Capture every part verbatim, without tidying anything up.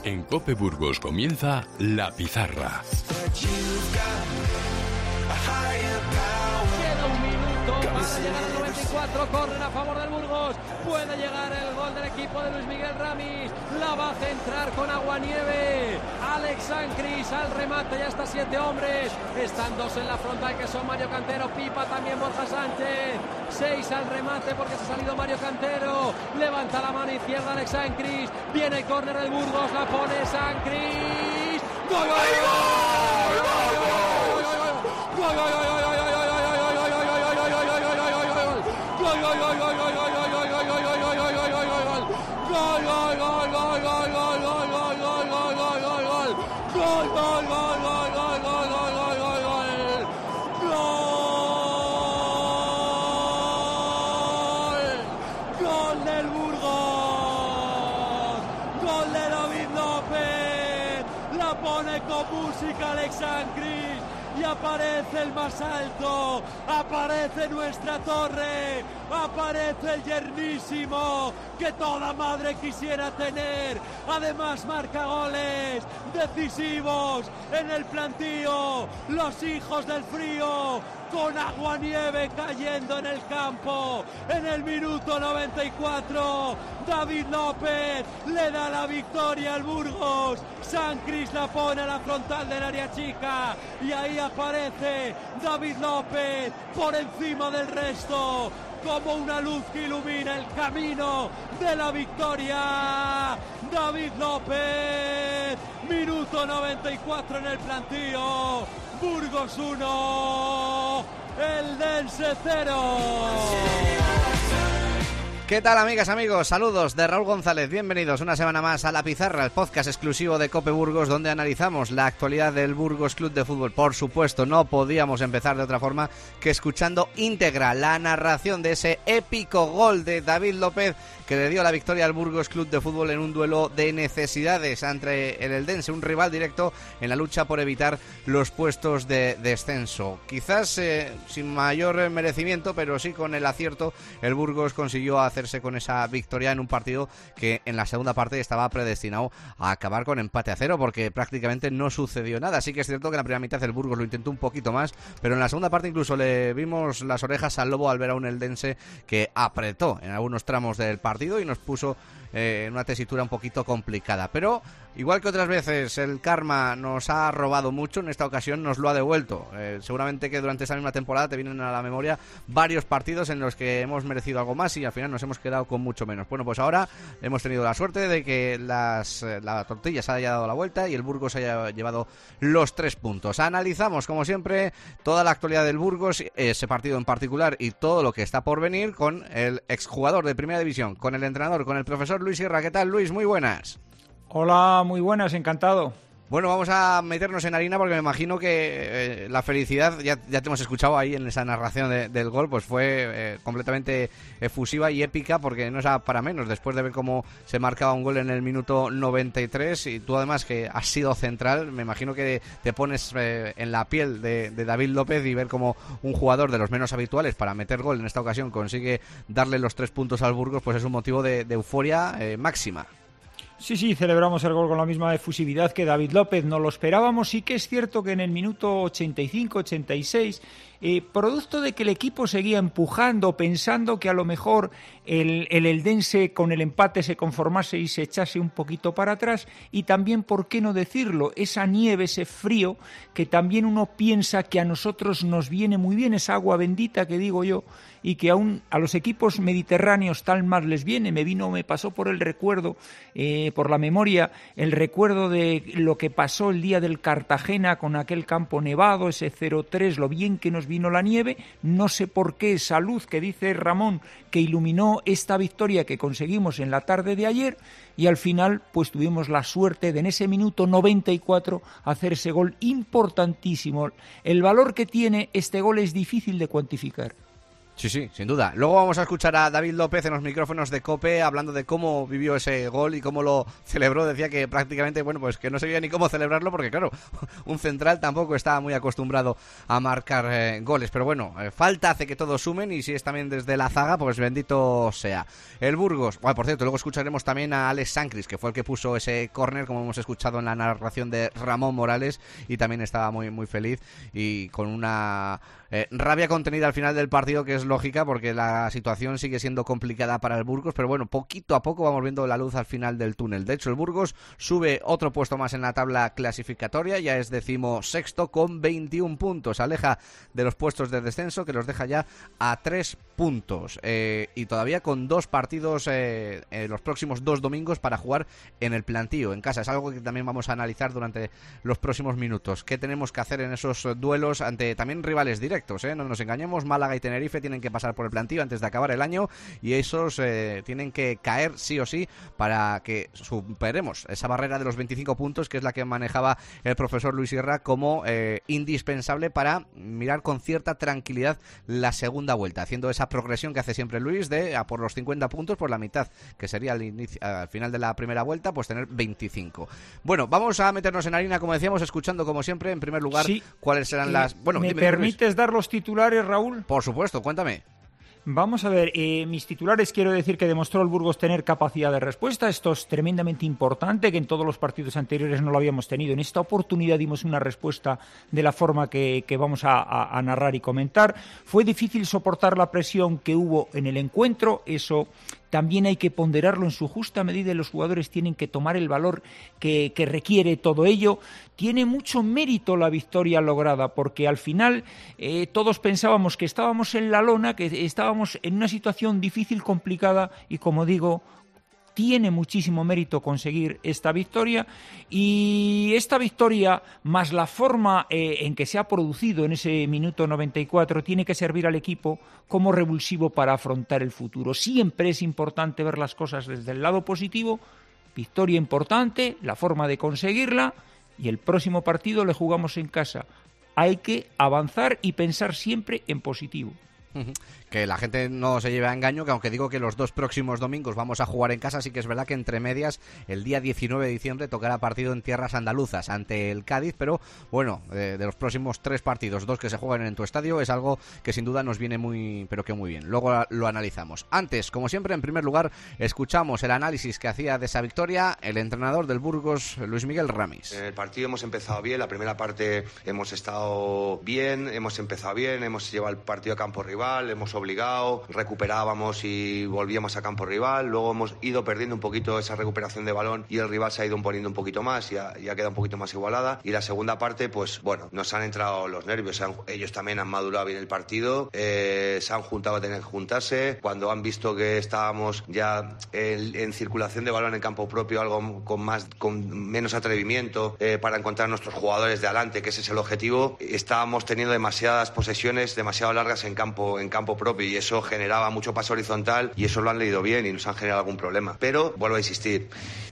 En COPE Burgos comienza La Pizarra. Queda un minuto para llegar al noventa y cuatro, corren a favor del Burgos, puede llegar el gol del equipo de Luis Miguel Ramis, la va a centrar con Aguanieve, Alex Sancris al remate, ya está siete hombres, están dos en la frontal que son Mario Cantero, Pipa, también Borja Sánchez, seis al remate porque se ha salido Mario Cantero, levanta la mano izquierda Alex Sancris, viene el córner del Burgos, la pone Sancris, ¡gol, gol, gol! ¡Gol, gol, gol! Música Alex Sancris y aparece el más alto, aparece nuestra torre, aparece el yernísimo que toda madre quisiera tener, además marca goles decisivos en el plantío, los hijos del frío, con Aguanieve cayendo en el campo, en el minuto noventa y cuatro, David López le da la victoria al Burgos, Sancris la pone a la frontal del área chica, y ahí aparece David López por encima del resto, como una luz que ilumina el camino de la victoria. David López, minuto noventa y cuatro en el plantío, Burgos uno, Eldense cero. ¿Qué tal, amigas, amigos? Saludos de Raúl González. Bienvenidos una semana más a La Pizarra, el podcast exclusivo de COPE Burgos, donde analizamos la actualidad del Burgos Club de Fútbol. Por supuesto, no podíamos empezar de otra forma que escuchando íntegra la narración de ese épico gol de David López que le dio la victoria al Burgos Club de Fútbol en un duelo de necesidades ante el Eldense, un rival directo en la lucha por evitar los puestos de descenso. Quizás eh, sin mayor merecimiento, pero sí con el acierto, el Burgos consiguió hacerse con esa victoria en un partido que en la segunda parte estaba predestinado a acabar con empate a cero, porque prácticamente no sucedió nada. Sí que es cierto que en la primera mitad el Burgos lo intentó un poquito más, pero en la segunda parte incluso le vimos las orejas al lobo al ver a un Eldense que apretó en algunos tramos del partido y nos puso eh, en una tesitura un poquito complicada. Pero igual que otras veces el karma nos ha robado mucho, en esta ocasión nos lo ha devuelto. Eh, seguramente que durante esta misma temporada te vienen a la memoria varios partidos en los que hemos merecido algo más y al final nos hemos quedado con mucho menos. Bueno, pues ahora hemos tenido la suerte de que las, la tortilla se haya dado la vuelta y el Burgos haya llevado los tres puntos. Analizamos, como siempre, toda la actualidad del Burgos, ese partido en particular y todo lo que está por venir con el exjugador de Primera División, con el entrenador, con el profesor Luis Sierra. ¿Qué tal, Luis? Muy buenas. Hola, muy buenas, encantado. Bueno, vamos a meternos en harina porque me imagino que eh, la felicidad, ya, ya te hemos escuchado ahí en esa narración de, del gol, pues fue eh, completamente efusiva y épica, porque no es para menos, después de ver cómo se marcaba un gol en el minuto noventa y tres y tú además que has sido central, me imagino que te pones eh, en la piel de, de David López y ver cómo un jugador de los menos habituales para meter gol en esta ocasión consigue darle los tres puntos al Burgos, pues es un motivo de, de euforia eh, máxima. Sí, sí, celebramos el gol con la misma efusividad que David López, no lo esperábamos. Sí que es cierto que en el minuto ochenta y cinco, ochenta y seis, eh, producto de que el equipo seguía empujando, pensando que a lo mejor el, el Eldense con el empate se conformase y se echase un poquito para atrás, y también, ¿por qué no decirlo?, esa nieve, ese frío, que también uno piensa que a nosotros nos viene muy bien, esa agua bendita que digo yo, y que aún a los equipos mediterráneos tal más les viene. Me vino, me pasó por el recuerdo, eh, por la memoria, el recuerdo de lo que pasó el día del Cartagena con aquel campo nevado, ese cero tres, lo bien que nos vino la nieve. No sé por qué esa luz que dice Ramón que iluminó esta victoria que conseguimos en la tarde de ayer, y al final pues tuvimos la suerte de en ese minuto noventa y cuatro hacer ese gol importantísimo. El valor que tiene este gol es difícil de cuantificar. Sí, sí, sin duda. Luego vamos a escuchar a David López en los micrófonos de COPE hablando de cómo vivió ese gol y cómo lo celebró. Decía que prácticamente, bueno, pues que no sabía ni cómo celebrarlo porque, claro, un central tampoco estaba muy acostumbrado a marcar eh, goles. Pero bueno, eh, falta hace que todos sumen y si es también desde la zaga, pues bendito sea. El Burgos, bueno, por cierto, luego escucharemos también a Alex Sancris, que fue el que puso ese córner, como hemos escuchado en la narración de Ramón Morales, y también estaba muy, muy feliz y con una eh, rabia contenida al final del partido, que es lógica porque la situación sigue siendo complicada para el Burgos, pero bueno, poquito a poco vamos viendo la luz al final del túnel. De hecho, el Burgos sube otro puesto más en la tabla clasificatoria, ya es decimosexto con veintiún puntos, aleja de los puestos de descenso que los deja ya a tres puntos eh, y todavía con dos partidos eh, eh, los próximos dos domingos para jugar en el plantío, en casa. Es algo que también vamos a analizar durante los próximos minutos. ¿Qué tenemos que hacer en esos duelos ante también rivales directos? Eh? No nos engañemos, Málaga y Tenerife tienen que pasar por el plantío antes de acabar el año y esos eh, tienen que caer sí o sí para que superemos esa barrera de los veinticinco puntos, que es la que manejaba el profesor Luis Sierra como eh, indispensable para mirar con cierta tranquilidad la segunda vuelta, haciendo esa progresión que hace siempre Luis de a por los cincuenta puntos, por la mitad, que sería al, inicio, al final de la primera vuelta, pues tener veinticinco. Bueno, vamos a meternos en harina, como decíamos, escuchando como siempre, en primer lugar, sí, cuáles serán las... Bueno, ¿me dime, permites Luis. dar los titulares, Raúl? Por supuesto, cuéntame. Vamos a ver, eh, mis titulares, quiero decir que demostró el Burgos tener capacidad de respuesta. Esto es tremendamente importante, que en todos los partidos anteriores no lo habíamos tenido. En esta oportunidad dimos una respuesta de la forma que, que vamos a, a, a narrar y comentar. Fue difícil soportar la presión que hubo en el encuentro, eso también hay que ponderarlo en su justa medida y los jugadores tienen que tomar el valor que, que requiere todo ello. Tiene mucho mérito la victoria lograda porque al final eh, todos pensábamos que estábamos en la lona, que estábamos en una situación difícil, complicada y, como digo, tiene muchísimo mérito conseguir esta victoria y esta victoria más la forma eh, en que se ha producido en ese minuto noventa y cuatro tiene que servir al equipo como revulsivo para afrontar el futuro. Siempre es importante ver las cosas desde el lado positivo, victoria importante, la forma de conseguirla y el próximo partido le jugamos en casa. Hay que avanzar y pensar siempre en positivo. Que la gente no se lleve a engaño, que aunque digo que los dos próximos domingos vamos a jugar en casa, sí que es verdad que entre medias el día diecinueve de diciembre tocará partido en tierras andaluzas ante el Cádiz, pero bueno, de, de los próximos tres partidos, dos que se juegan en tu estadio, es algo que sin duda nos viene muy, pero que muy bien. Luego lo analizamos. Antes, como siempre, en primer lugar, escuchamos el análisis que hacía de esa victoria el entrenador del Burgos, Luis Miguel Ramis. En el partido hemos empezado bien, la primera parte hemos estado bien, hemos empezado bien, hemos llevado el partido a campo rival, hemos obligado, recuperábamos y volvíamos a campo rival, luego hemos ido perdiendo un poquito esa recuperación de balón y el rival se ha ido poniendo un poquito más y ha, y ha quedado un poquito más igualada, y la segunda parte pues bueno, nos han entrado los nervios, han, ellos también han madurado bien el partido, eh, se han juntado a tener que juntarse, cuando han visto que estábamos ya en, en circulación de balón en campo propio, algo con más con menos atrevimiento eh, para encontrar nuestros jugadores de adelante, que ese es el objetivo, estábamos teniendo demasiadas posesiones demasiado largas en campo en campo propio y eso generaba mucho paso horizontal y eso lo han leído bien y nos han generado algún problema. Pero vuelvo a insistir,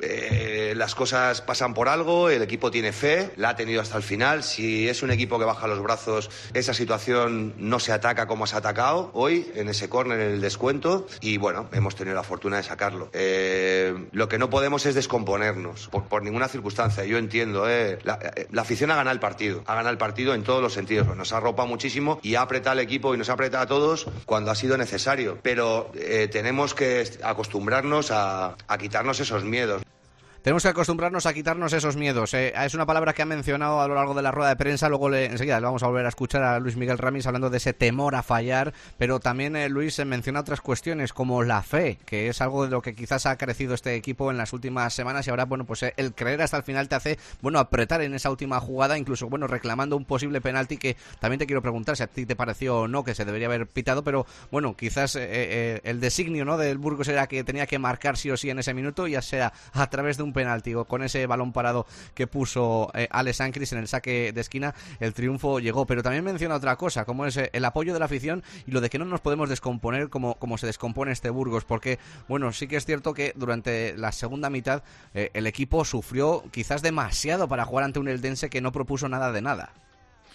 eh, las cosas pasan por algo, el equipo tiene fe, la ha tenido hasta el final. Si es un equipo que baja los brazos, esa situación no se ataca como se ha atacado hoy en ese córner, en el descuento, y bueno, hemos tenido la fortuna de sacarlo. Eh, lo que no podemos es descomponernos por, por ninguna circunstancia. Yo entiendo, eh, la, la afición ha ganado el partido, ha ganado el partido en todos los sentidos, nos ha arropado muchísimo y ha apretado al equipo y nos ha apretado a todos cuando ha sido necesario, pero eh, tenemos que acostumbrarnos a, a quitarnos esos miedos. Tenemos que acostumbrarnos a quitarnos esos miedos. Eh, es una palabra que ha mencionado a lo largo de la rueda de prensa. Luego le, enseguida le vamos a volver a escuchar a Luis Miguel Ramis hablando de ese temor a fallar. Pero también eh, Luis eh, menciona otras cuestiones como la fe, que es algo de lo que quizás ha crecido este equipo en las últimas semanas. Y ahora, bueno, pues eh, el creer hasta el final te hace, bueno, apretar en esa última jugada, incluso, bueno, reclamando un posible penalti que también te quiero preguntar si a ti te pareció o no que se debería haber pitado. Pero, bueno, quizás eh, eh, el designio, ¿no?, del Burgos era que tenía que marcar sí o sí en ese minuto, ya sea a través de un penalti o con ese balón parado que puso eh, Alex Sancris en el saque de esquina, el triunfo llegó. Pero también menciona otra cosa, como es eh, el apoyo de la afición y lo de que no nos podemos descomponer como, como se descompone este Burgos, porque, bueno, sí que es cierto que durante la segunda mitad eh, el equipo sufrió quizás demasiado para jugar ante un Eldense que no propuso nada de nada.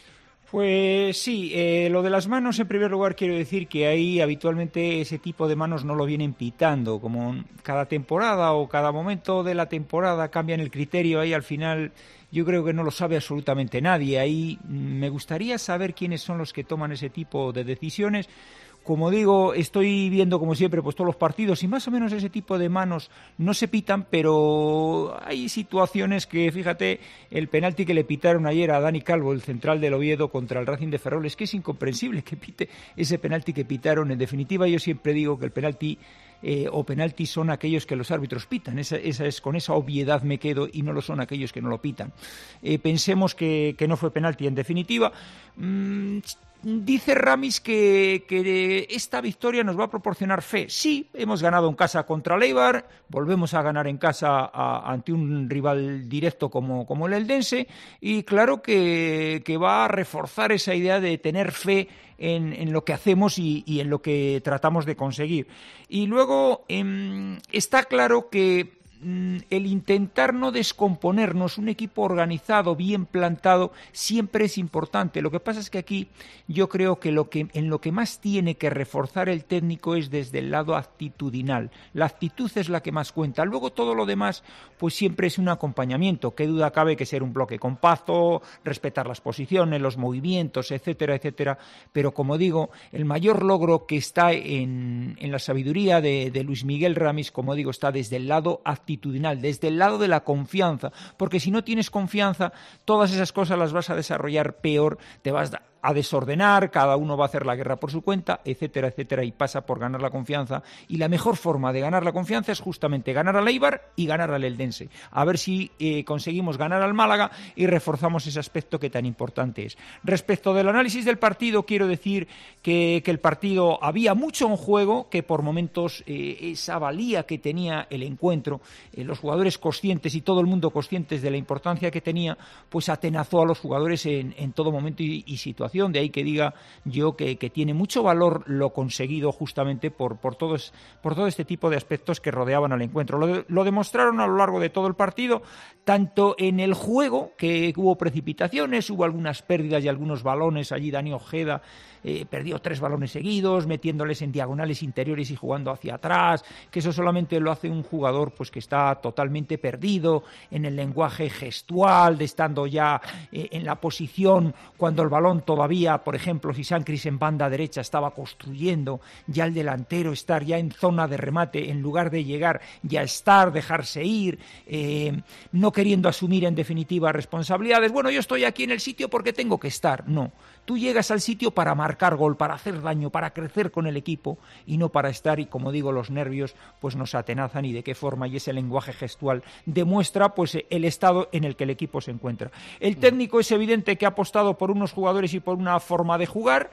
Pues sí, eh, lo de las manos, en primer lugar, quiero decir que ahí habitualmente ese tipo de manos no lo vienen pitando, como cada temporada o cada momento de la temporada cambian el criterio, ahí al final yo creo que no lo sabe absolutamente nadie. Ahí me gustaría saber quiénes son los que toman ese tipo de decisiones. Como digo, estoy viendo como siempre pues todos los partidos y más o menos ese tipo de manos no se pitan, pero hay situaciones que, fíjate, el penalti que le pitaron ayer a Dani Calvo, el central del Oviedo, contra el Racing de Ferrol, es que es incomprensible que pite ese penalti que pitaron. En definitiva, yo siempre digo que el penalti eh, o penaltis son aquellos que los árbitros pitan, esa, esa es, con esa obviedad me quedo, y no lo son aquellos que no lo pitan. Eh, pensemos que, que no fue penalti en definitiva. Mmm, Dice Ramis que, que esta victoria nos va a proporcionar fe. Sí, hemos ganado en casa contra el Eibar, volvemos a ganar en casa a, ante un rival directo como, como el Eldense, y claro que, que va a reforzar esa idea de tener fe en, en lo que hacemos y, y en lo que tratamos de conseguir. Y luego eh, está claro que el intentar no descomponernos, un equipo organizado, bien plantado, siempre es importante. Lo que pasa es que aquí yo creo que, lo que en lo que más tiene que reforzar el técnico es desde el lado actitudinal. La actitud es la que más cuenta. Luego todo lo demás pues siempre es un acompañamiento. Qué duda cabe que ser un bloque compacto, respetar las posiciones, los movimientos, etcétera, etcétera. Pero como digo, el mayor logro que está en, en la sabiduría de, de Luis Miguel Ramis, como digo, está desde el lado actitudinal. actitudinal, desde el lado de la confianza, porque si no tienes confianza, todas esas cosas las vas a desarrollar peor, te vas a a desordenar, cada uno va a hacer la guerra por su cuenta, etcétera, etcétera, y pasa por ganar la confianza. Y la mejor forma de ganar la confianza es justamente ganar al Eibar y ganar al Eldense. A ver si eh, conseguimos ganar al Málaga y reforzamos ese aspecto que tan importante es. Respecto del análisis del partido, quiero decir que, que el partido había mucho en juego, que por momentos eh, esa valía que tenía el encuentro, eh, los jugadores conscientes y todo el mundo conscientes de la importancia que tenía, pues atenazó a los jugadores en, en todo momento y, y situación. De ahí que diga yo que, que tiene mucho valor lo conseguido justamente por, por, todos, por todo este tipo de aspectos que rodeaban al encuentro. Lo, de, lo demostraron a lo largo de todo el partido, tanto en el juego, que hubo precipitaciones, hubo algunas pérdidas y algunos balones. Allí Dani Ojeda eh, perdió tres balones seguidos, metiéndoles en diagonales interiores y jugando hacia atrás, que eso solamente lo hace un jugador pues que está totalmente perdido en el lenguaje gestual, de estando ya eh, en la posición cuando el balón todavía, por ejemplo, si Sancris en banda derecha estaba construyendo, ya el delantero estar ya en zona de remate, en lugar de llegar, ya estar, dejarse ir, eh, no queriendo asumir en definitiva responsabilidades. Bueno, yo estoy aquí en el sitio porque tengo que estar. No, tú llegas al sitio para marcar gol, para hacer daño, para crecer con el equipo y no para estar, y como digo, los nervios pues nos atenazan, y de qué forma, y ese lenguaje gestual demuestra pues el estado en el que el equipo se encuentra. El técnico es evidente que ha apostado por unos jugadores y por una forma de jugar,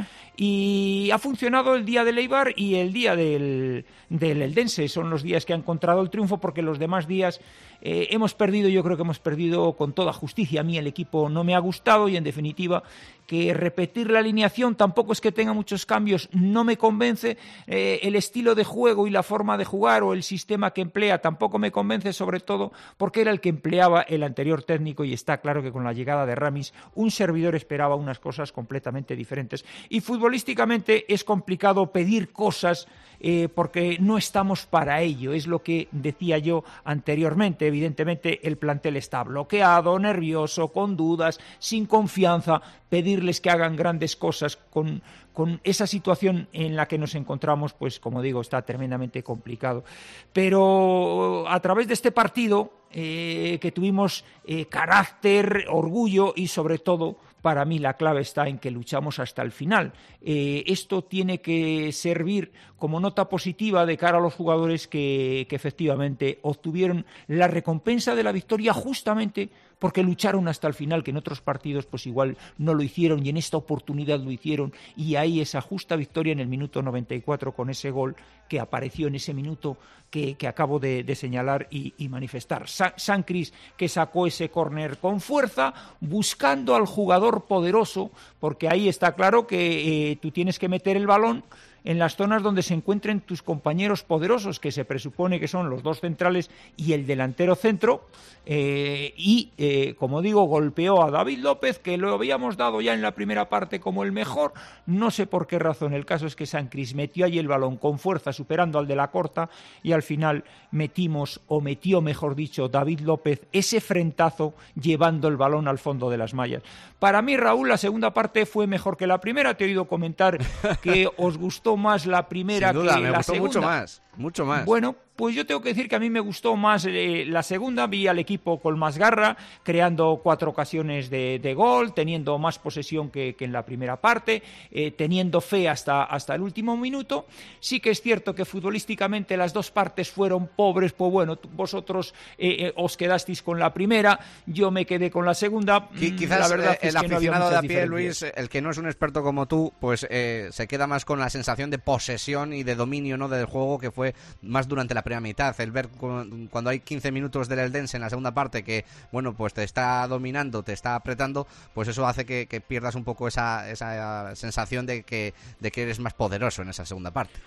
y ha funcionado el día del Eibar y el día del, del Eldense. Son los días que ha encontrado el triunfo, porque los demás días eh, hemos perdido. Yo creo que hemos perdido con toda justicia. A mí el equipo no me ha gustado, y en definitiva que repetir la alineación tampoco es que tenga muchos cambios, no me convence. Eh, el estilo de juego y la forma de jugar o el sistema que emplea tampoco me convence, sobre todo porque era el que empleaba el anterior técnico, y está claro que con la llegada de Ramis un servidor esperaba unas cosas completamente diferentes. Y futbolísticamente es complicado pedir cosas eh, porque no estamos para ello, es lo que decía yo anteriormente. Evidentemente el plantel está bloqueado, nervioso, con dudas, sin confianza. Pedirles que hagan grandes cosas con, con esa situación en la que nos encontramos, pues como digo, está tremendamente complicado. Pero a través de este partido eh, que tuvimos eh, carácter, orgullo, y sobre todo para mí la clave está en que luchamos hasta el final. Eh, esto tiene que servir como nota positiva de cara a los jugadores que, que efectivamente obtuvieron la recompensa de la victoria justamente porque lucharon hasta el final, que en otros partidos pues igual no lo hicieron, y en esta oportunidad lo hicieron, y ahí esa justa victoria en el minuto noventa y cuatro con ese gol que apareció en ese minuto que, que acabo de, de señalar y, y manifestar. Sa- Sancris, que sacó ese córner con fuerza, buscando al jugador poderoso, porque ahí está claro que eh, tú tienes que meter el balón en las zonas donde se encuentren tus compañeros poderosos, que se presupone que son los dos centrales y el delantero centro, eh, y, eh, como digo, golpeó a David López, que lo habíamos dado ya en la primera parte como el mejor, no sé por qué razón, el caso es que Sant Crist metió allí el balón con fuerza, superando al de la corta, y al final metimos, o metió, mejor dicho, David López ese frentazo llevando el balón al fondo de las mallas. Para mí, Raúl, la segunda parte fue mejor que la primera. Te he oído comentar que os gustó más la primera Sin duda, que me la gustó segunda. mucho más, mucho más. Bueno, pues yo tengo que decir que a mí me gustó más eh, la segunda, vi al equipo con más garra, creando cuatro ocasiones de, de gol, teniendo más posesión que, que en la primera parte, eh, teniendo fe hasta, hasta el último minuto. Sí que es cierto que futbolísticamente las dos partes fueron pobres, pues bueno, vosotros eh, eh, os quedasteis con la primera, yo me quedé con la segunda. Quizás la verdad eh, es el que no había aficionado de a muchas pie, diferencias. Luis, el que no es un experto como tú, pues eh, se queda más con la sensación de posesión y de dominio, ¿no?, del juego, que fue más durante la primera mitad. El ver cu- cuando hay quince minutos del Eldense en la segunda parte que, bueno, pues te está dominando, te está apretando, pues eso hace que, que pierdas un poco esa, esa sensación de que, de que eres más poderoso en esa segunda parte.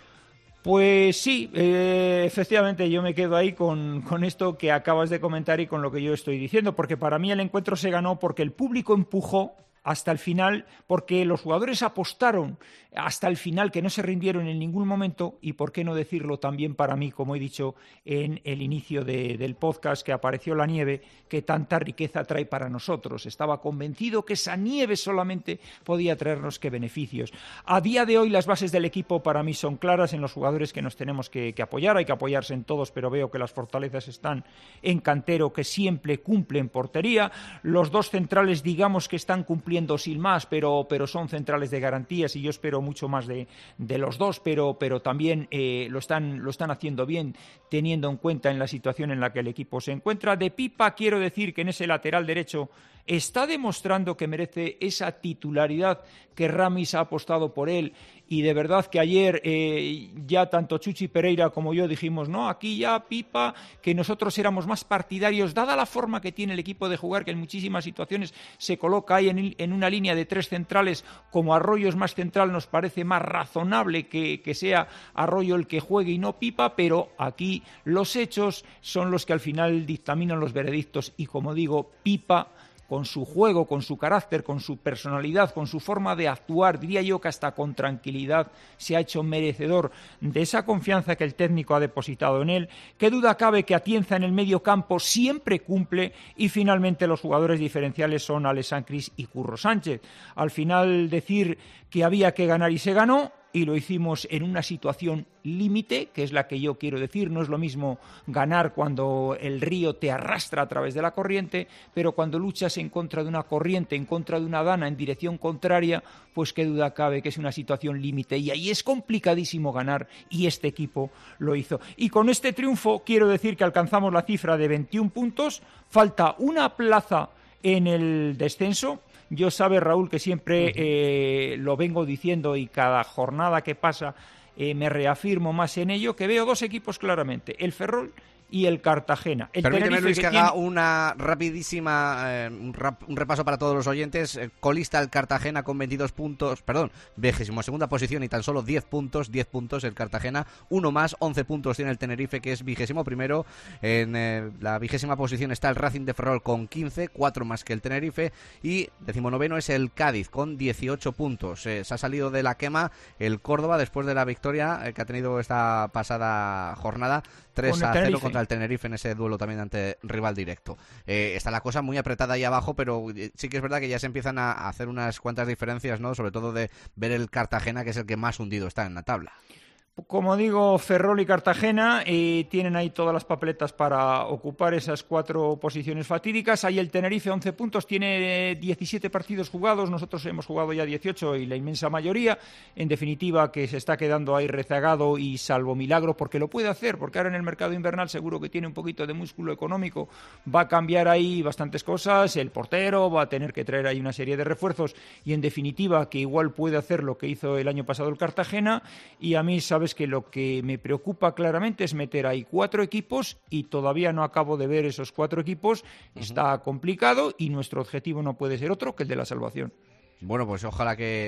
Pues sí, eh, efectivamente yo me quedo ahí con, con esto que acabas de comentar y con lo que yo estoy diciendo, porque para mí el encuentro se ganó porque el público empujó hasta el final, porque los jugadores apostaron hasta el final, que no se rindieron en ningún momento, y por qué no decirlo también para mí, como he dicho en el inicio de, del podcast, que apareció la nieve que tanta riqueza trae para nosotros. Estaba convencido que esa nieve solamente podía traernos que beneficios. A día de hoy las bases del equipo para mí son claras en los jugadores que nos tenemos que, que apoyar, hay que apoyarse en todos, pero veo que las fortalezas están en Cantero, que siempre cumple en portería. Los dos centrales, digamos que están cumpliendo sin más, pero, pero son centrales de garantías, y yo espero mucho más de, de los dos, pero, pero también eh, lo, están, lo están haciendo bien, teniendo en cuenta en la situación en la que el equipo se encuentra. De Pipa, quiero decir que en ese lateral derecho está demostrando que merece esa titularidad, que Ramis ha apostado por él, y de verdad que ayer eh, ya tanto Chuchi Pereira como yo dijimos, no, aquí ya Pipa, que nosotros éramos más partidarios, dada la forma que tiene el equipo de jugar, que en muchísimas situaciones se coloca ahí en, en una línea de tres centrales, como Arroyo es más central, nos parece más razonable que, que sea Arroyo el que juegue y no Pipa, pero aquí los hechos son los que al final dictaminan los veredictos, y como digo, Pipa, con su juego, con su carácter, con su personalidad, con su forma de actuar, diría yo que hasta con tranquilidad, se ha hecho merecedor de esa confianza que el técnico ha depositado en él. Qué duda cabe que Atienza en el medio campo siempre cumple, y finalmente los jugadores diferenciales son Alex Sant Crist y Curro Sánchez. Al final decir que había que ganar y se ganó, y lo hicimos en una situación límite, que es la que yo quiero decir. No es lo mismo ganar cuando el río te arrastra a través de la corriente, pero cuando luchas en contra de una corriente, en contra de una dana, en dirección contraria, pues qué duda cabe que es una situación límite, y ahí es complicadísimo ganar, y este equipo lo hizo. Y con este triunfo quiero decir que alcanzamos la cifra de veintiún puntos, falta una plaza en el descenso. Yo sabe, Raúl, que siempre eh, lo vengo diciendo, y cada jornada que pasa eh, me reafirmo más en ello, que veo dos equipos claramente, el Ferrol y el Cartagena. El Permíteme, Tenerife, Luis, que, que haga tiene... una rapidísima eh, un, rap, un repaso para todos los oyentes. Eh, colista el Cartagena con veintidós puntos, perdón, vigésimo segunda posición y tan solo diez puntos, diez puntos el Cartagena, uno más, once puntos tiene el Tenerife, que es vigésimo primero. En eh, la vigésima posición está el Racing de Ferrol con quince, cuatro más que el Tenerife, y decimonoveno es el Cádiz con dieciocho puntos. Eh, se ha salido de la quema el Córdoba después de la victoria eh, que ha tenido esta pasada jornada, tres a cero contra el Tenerife en ese duelo también ante rival directo. Eh, está la cosa muy apretada ahí abajo, pero sí que es verdad que ya se empiezan a hacer unas cuantas diferencias, ¿no? Sobre todo de ver el Cartagena, que es el que más hundido está en la tabla. Como digo, Ferrol y Cartagena eh, tienen ahí todas las papeletas para ocupar esas cuatro posiciones fatídicas. Ahí el Tenerife, once puntos, tiene diecisiete partidos jugados, nosotros hemos jugado ya dieciocho y la inmensa mayoría. En definitiva, que se está quedando ahí rezagado, y salvo milagro, porque lo puede hacer, porque ahora en el mercado invernal seguro que tiene un poquito de músculo económico, va a cambiar ahí bastantes cosas, el portero va a tener que traer ahí una serie de refuerzos, y en definitiva que igual puede hacer lo que hizo el año pasado el Cartagena. Y a mí, sabes que lo que me preocupa claramente es meter ahí cuatro equipos, y todavía no acabo de ver esos cuatro equipos. Uh-huh. Está complicado, y nuestro objetivo no puede ser otro que el de la salvación. Bueno, pues ojalá que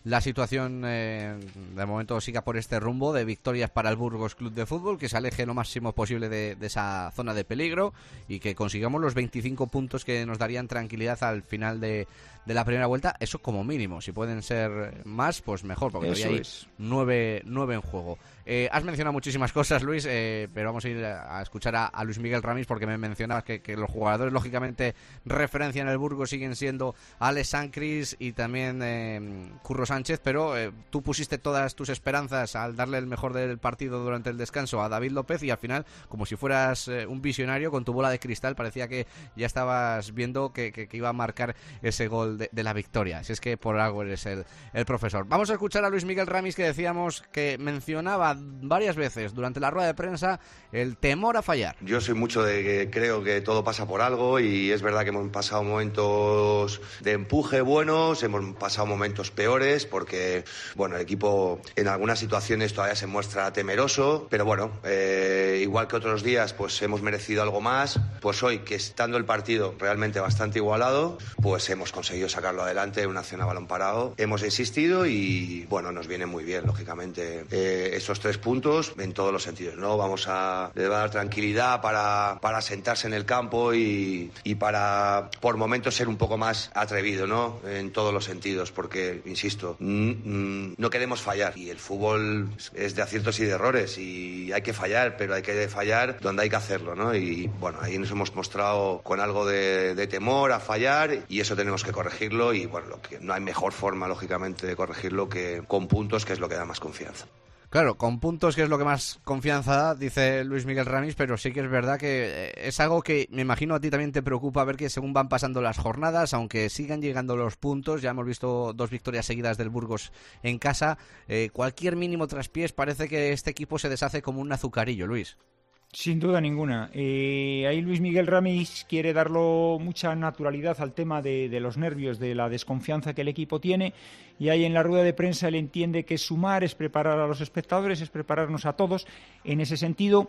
la situación eh, de momento siga por este rumbo de victorias para el Burgos Club de Fútbol, que se aleje lo máximo posible de, de esa zona de peligro y que consigamos los veinticinco puntos que nos darían tranquilidad al final de, de la primera vuelta, eso como mínimo. Si pueden ser más, pues mejor, porque todavía hay nueve, nueve en juego. Eh, has mencionado muchísimas cosas, Luis, eh, pero vamos a ir a, a escuchar a, a Luis Miguel Ramis, porque me mencionabas que, que los jugadores, lógicamente, referencia en el Burgos siguen siendo Alex Sancris y también eh, Curro Sánchez, pero eh, tú pusiste todas tus esperanzas al darle el mejor del partido durante el descanso a David López y al final, como si fueras eh, un visionario con tu bola de cristal, parecía que ya estabas viendo que, que, que iba a marcar ese gol de, de la victoria. Así es que por algo eres el, el profesor. Vamos a escuchar a Luis Miguel Ramis, que decíamos que mencionaba varias veces durante la rueda de prensa el temor a fallar. Yo soy mucho de que creo que todo pasa por algo y es verdad que hemos pasado momentos de empuje buenos, hemos pasado momentos peores porque, bueno, el equipo en algunas situaciones todavía se muestra temeroso, pero bueno, eh, igual que otros días pues hemos merecido algo más, pues hoy que estando el partido realmente bastante igualado, pues hemos conseguido sacarlo adelante en una acción a balón parado, hemos insistido y bueno, nos viene muy bien, lógicamente, eh, esos tres puntos en todos los sentidos, ¿no? Vamos a, le va a dar tranquilidad para, para sentarse en el campo y, y para por momentos ser un poco más atrevido, ¿no? En todos los sentidos, porque, insisto, mm, mm, no queremos fallar y el fútbol es de aciertos y de errores y hay que fallar, pero hay que fallar donde hay que hacerlo, ¿no? Y bueno, ahí nos hemos mostrado con algo de, de temor a fallar y eso tenemos que corregirlo y bueno, lo que, no hay mejor forma, lógicamente, de corregirlo que con puntos, que es lo que da más confianza. Claro, con puntos, que es lo que más confianza da, dice Luis Miguel Ramis, pero sí que es verdad que es algo que me imagino a ti también te preocupa, ver que según van pasando las jornadas, aunque sigan llegando los puntos, ya hemos visto dos victorias seguidas del Burgos en casa, eh, cualquier mínimo traspiés parece que este equipo se deshace como un azucarillo, Luis. Sin duda ninguna. Eh, ahí Luis Miguel Ramis quiere darlo mucha naturalidad al tema de, de los nervios, de la desconfianza que el equipo tiene, y ahí en la rueda de prensa él entiende que sumar es preparar a los espectadores, es prepararnos a todos. En ese sentido,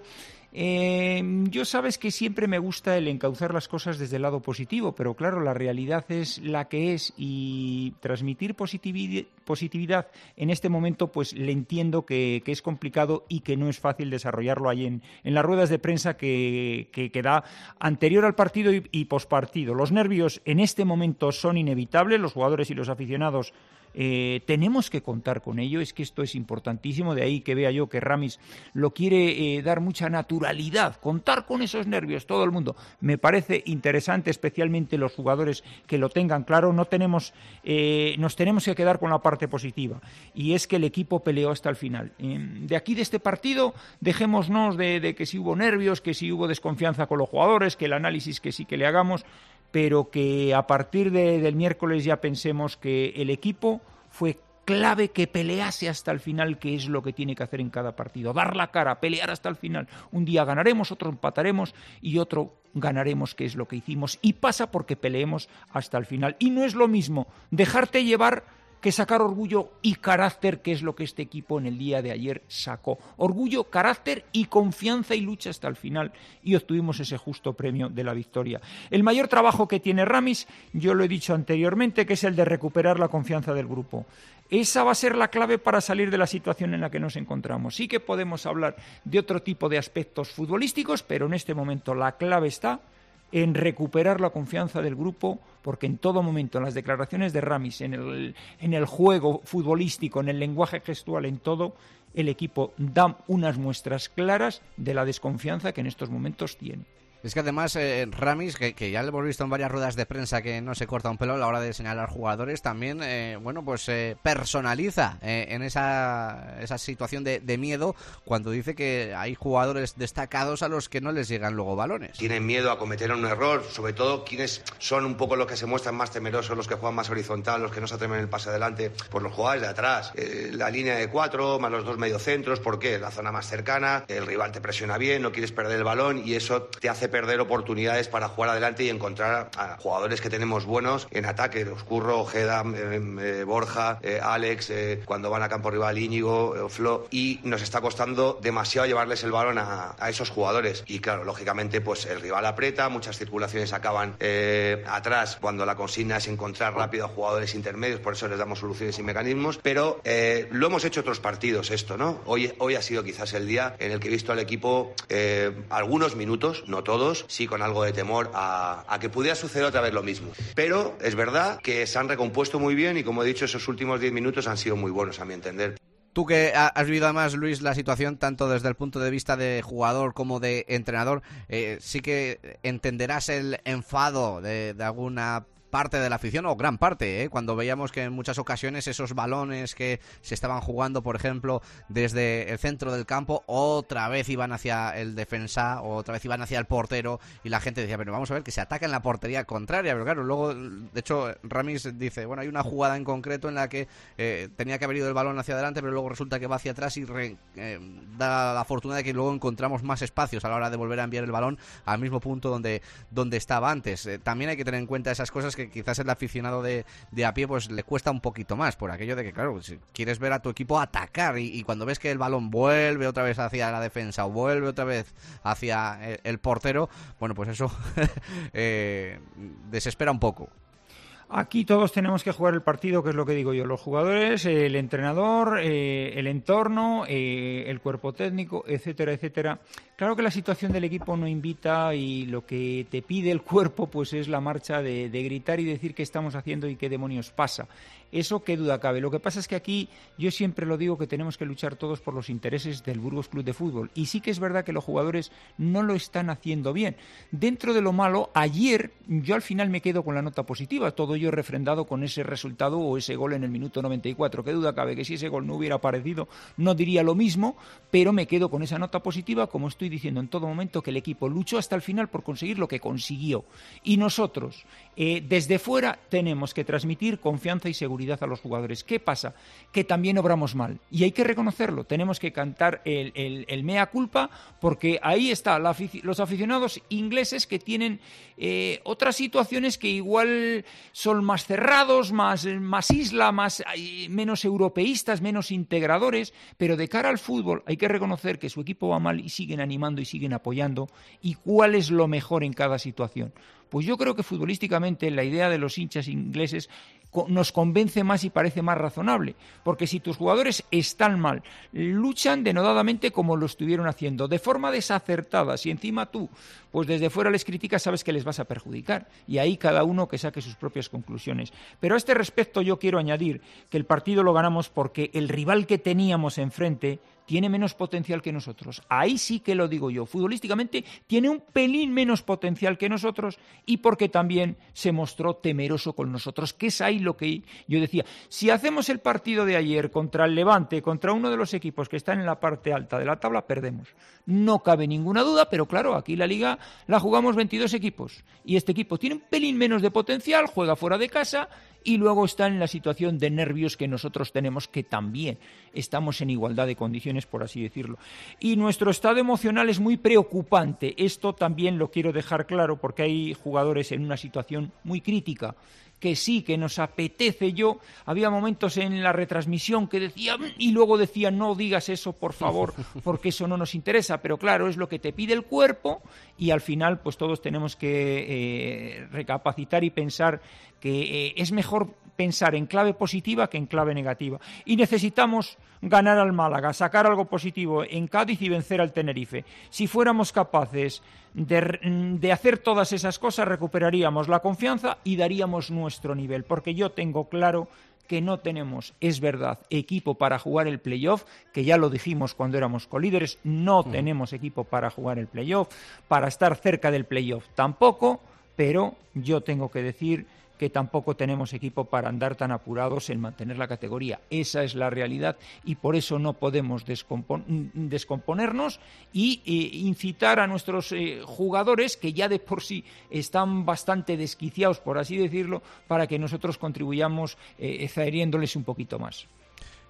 eh, yo sabes que siempre me gusta el encauzar las cosas desde el lado positivo, pero claro, la realidad es la que es y transmitir positividad, positividad en este momento, pues le entiendo que, que es complicado y que no es fácil desarrollarlo ahí en, en las ruedas de prensa que, que, que da anterior al partido y, y pospartido. Los nervios en este momento son inevitables, los jugadores y los aficionados Eh, tenemos que contar con ello, es que esto es importantísimo, de ahí que vea yo que Ramis lo quiere eh, dar mucha naturalidad, contar con esos nervios, todo el mundo. Me parece interesante, especialmente los jugadores que lo tengan claro. No tenemos, eh, nos tenemos que quedar con la parte positiva, y es que el equipo peleó hasta el final. Eh, de aquí, de este partido, dejémonos de, de que si hubo nervios, que si hubo desconfianza con los jugadores, que el análisis que sí que le hagamos, pero que a partir de, del miércoles ya pensemos que el equipo fue clave, que pelease hasta el final, que es lo que tiene que hacer en cada partido, dar la cara, pelear hasta el final. Un día ganaremos, otro empataremos y otro ganaremos, que es lo que hicimos, y pasa porque peleemos hasta el final. Y no es lo mismo dejarte llevar que sacar orgullo y carácter, que es lo que este equipo en el día de ayer sacó. Orgullo, carácter y confianza y lucha hasta el final, y obtuvimos ese justo premio de la victoria. El mayor trabajo que tiene Ramis, yo lo he dicho anteriormente, que es el de recuperar la confianza del grupo. Esa va a ser la clave para salir de la situación en la que nos encontramos. Sí que podemos hablar de otro tipo de aspectos futbolísticos, pero en este momento la clave está en recuperar la confianza del grupo, porque en todo momento, en las declaraciones de Ramis, en el, en el juego futbolístico, en el lenguaje gestual, en todo, el equipo da unas muestras claras de la desconfianza que en estos momentos tiene. Es que además eh, Ramis, que, que ya lo hemos visto en varias ruedas de prensa que no se corta un pelo a la hora de señalar jugadores, también eh, bueno pues eh, personaliza eh, en esa, esa situación de, de miedo cuando dice que hay jugadores destacados a los que no les llegan luego balones. Tienen miedo a cometer un error, sobre todo quienes son un poco los que se muestran más temerosos, los que juegan más horizontal, los que no se atreven el pase adelante, pues los jugadores de atrás, eh, la línea de cuatro más los dos mediocentros. ¿Por qué? La zona más cercana, el rival te presiona bien, no quieres perder el balón y eso te hace perder oportunidades para jugar adelante y encontrar a jugadores que tenemos buenos en ataque, los Curro, Ojeda, eh, eh, Borja, eh, Alex, eh, cuando van a campo rival, Íñigo, eh, Flo, y nos está costando demasiado llevarles el balón a, a esos jugadores. Y claro, lógicamente, pues el rival aprieta, muchas circulaciones acaban eh, atrás cuando la consigna es encontrar rápido a jugadores intermedios, por eso les damos soluciones y mecanismos, pero eh, lo hemos hecho otros partidos esto, ¿no? Hoy, hoy ha sido quizás el día en el que he visto al equipo eh, algunos minutos, no todos, sí con algo de temor a, a que pudiera suceder otra vez lo mismo. Pero es verdad que se han recompuesto muy bien y, como he dicho, esos últimos diez minutos han sido muy buenos a mi entender. Tú que has vivido además, Luis, la situación tanto desde el punto de vista de jugador como de entrenador, eh, sí que entenderás el enfado de, de alguna parte de la afición, o gran parte, ¿eh? Cuando veíamos que en muchas ocasiones esos balones que se estaban jugando, por ejemplo, desde el centro del campo, otra vez iban hacia el defensa, o otra vez iban hacia el portero, y la gente decía, pero vamos a ver, que se ataca en la portería contraria. Pero claro, luego, de hecho, Ramis dice, bueno, hay una jugada en concreto en la que eh, tenía que haber ido el balón hacia adelante, pero luego resulta que va hacia atrás y re, eh, da la fortuna de que luego encontramos más espacios a la hora de volver a enviar el balón al mismo punto donde, donde estaba antes. Eh, también hay que tener en cuenta esas cosas que que quizás el aficionado de, de a pie pues le cuesta un poquito más, por aquello de que, claro, si quieres ver a tu equipo atacar y, y cuando ves que el balón vuelve otra vez hacia la defensa o vuelve otra vez hacia el, el portero, bueno, pues eso eh, desespera un poco. Aquí todos tenemos que jugar el partido, que es lo que digo yo, los jugadores, el entrenador, eh, el entorno, eh, el cuerpo técnico, etcétera, etcétera. Claro que la situación del equipo no invita y lo que te pide el cuerpo pues es la marcha de, de gritar y decir qué estamos haciendo y qué demonios pasa. Eso qué duda cabe. Lo que pasa es que aquí yo siempre lo digo que tenemos que luchar todos por los intereses del Burgos Club de Fútbol. Y sí que es verdad que los jugadores no lo están haciendo bien. Dentro de lo malo, ayer yo al final me quedo con la nota positiva. Todo ello refrendado con ese resultado o ese gol en el minuto noventa y cuatro. Qué duda cabe que si ese gol no hubiera aparecido no diría lo mismo, pero me quedo con esa nota positiva, como estoy diciendo en todo momento, que el equipo luchó hasta el final por conseguir lo que consiguió. Y nosotros, eh, desde fuera, tenemos que transmitir confianza y seguridad a los jugadores. ¿Qué pasa? Que también obramos mal y hay que reconocerlo. Tenemos que cantar el, el, el mea culpa, porque ahí está la afic- los aficionados ingleses que tienen eh, otras situaciones que igual son más cerrados, más, más isla, más eh, menos europeístas, menos integradores, pero de cara al fútbol hay que reconocer que su equipo va mal y siguen animando y siguen apoyando. ¿Y cuál es lo mejor en cada situación? Pues yo creo que futbolísticamente la idea de los hinchas ingleses nos convence más y parece más razonable, porque si tus jugadores están mal, luchan denodadamente como lo estuvieron haciendo, de forma desacertada, si encima tú, pues desde fuera les criticas, sabes que les vas a perjudicar, y ahí cada uno que saque sus propias conclusiones. Pero a este respecto yo quiero añadir que el partido lo ganamos porque el rival que teníamos enfrente tiene menos potencial que nosotros. Ahí sí que lo digo yo. Futbolísticamente tiene un pelín menos potencial que nosotros y porque también se mostró temeroso con nosotros, que es ahí lo que yo decía. Si hacemos el partido de ayer contra el Levante, contra uno de los equipos que están en la parte alta de la tabla, perdemos. No cabe ninguna duda, pero claro, aquí la Liga la jugamos veintidós equipos y este equipo tiene un pelín menos de potencial, juega fuera de casa y luego está en la situación de nervios que nosotros tenemos, que también estamos en igualdad de condiciones, por así decirlo. Y nuestro estado emocional es muy preocupante. Esto también lo quiero dejar claro porque hay jugadores en una situación muy crítica, que sí, que nos apetece. Yo, había momentos en la retransmisión que decía, y luego decía, no digas eso, por favor, porque eso no nos interesa, pero claro, es lo que te pide el cuerpo y al final pues todos tenemos que eh, recapacitar y pensar que eh, es mejor pensar en clave positiva que en clave negativa. Y necesitamos ganar al Málaga, sacar algo positivo en Cádiz y vencer al Tenerife. Si fuéramos capaces de, de hacer todas esas cosas, recuperaríamos la confianza y daríamos nuestro nivel, porque yo tengo claro que no tenemos, es verdad, equipo para jugar el playoff, que ya lo dijimos cuando éramos colíderes, no mm. tenemos equipo para jugar el playoff, para estar cerca del playoff tampoco, pero yo tengo que decir que tampoco tenemos equipo para andar tan apurados en mantener la categoría. Esa es la realidad y por eso no podemos descompon- descomponernos y eh, incitar a nuestros eh, jugadores, que ya de por sí están bastante desquiciados, por así decirlo, para que nosotros contribuyamos eh, zaheriéndoles un poquito más.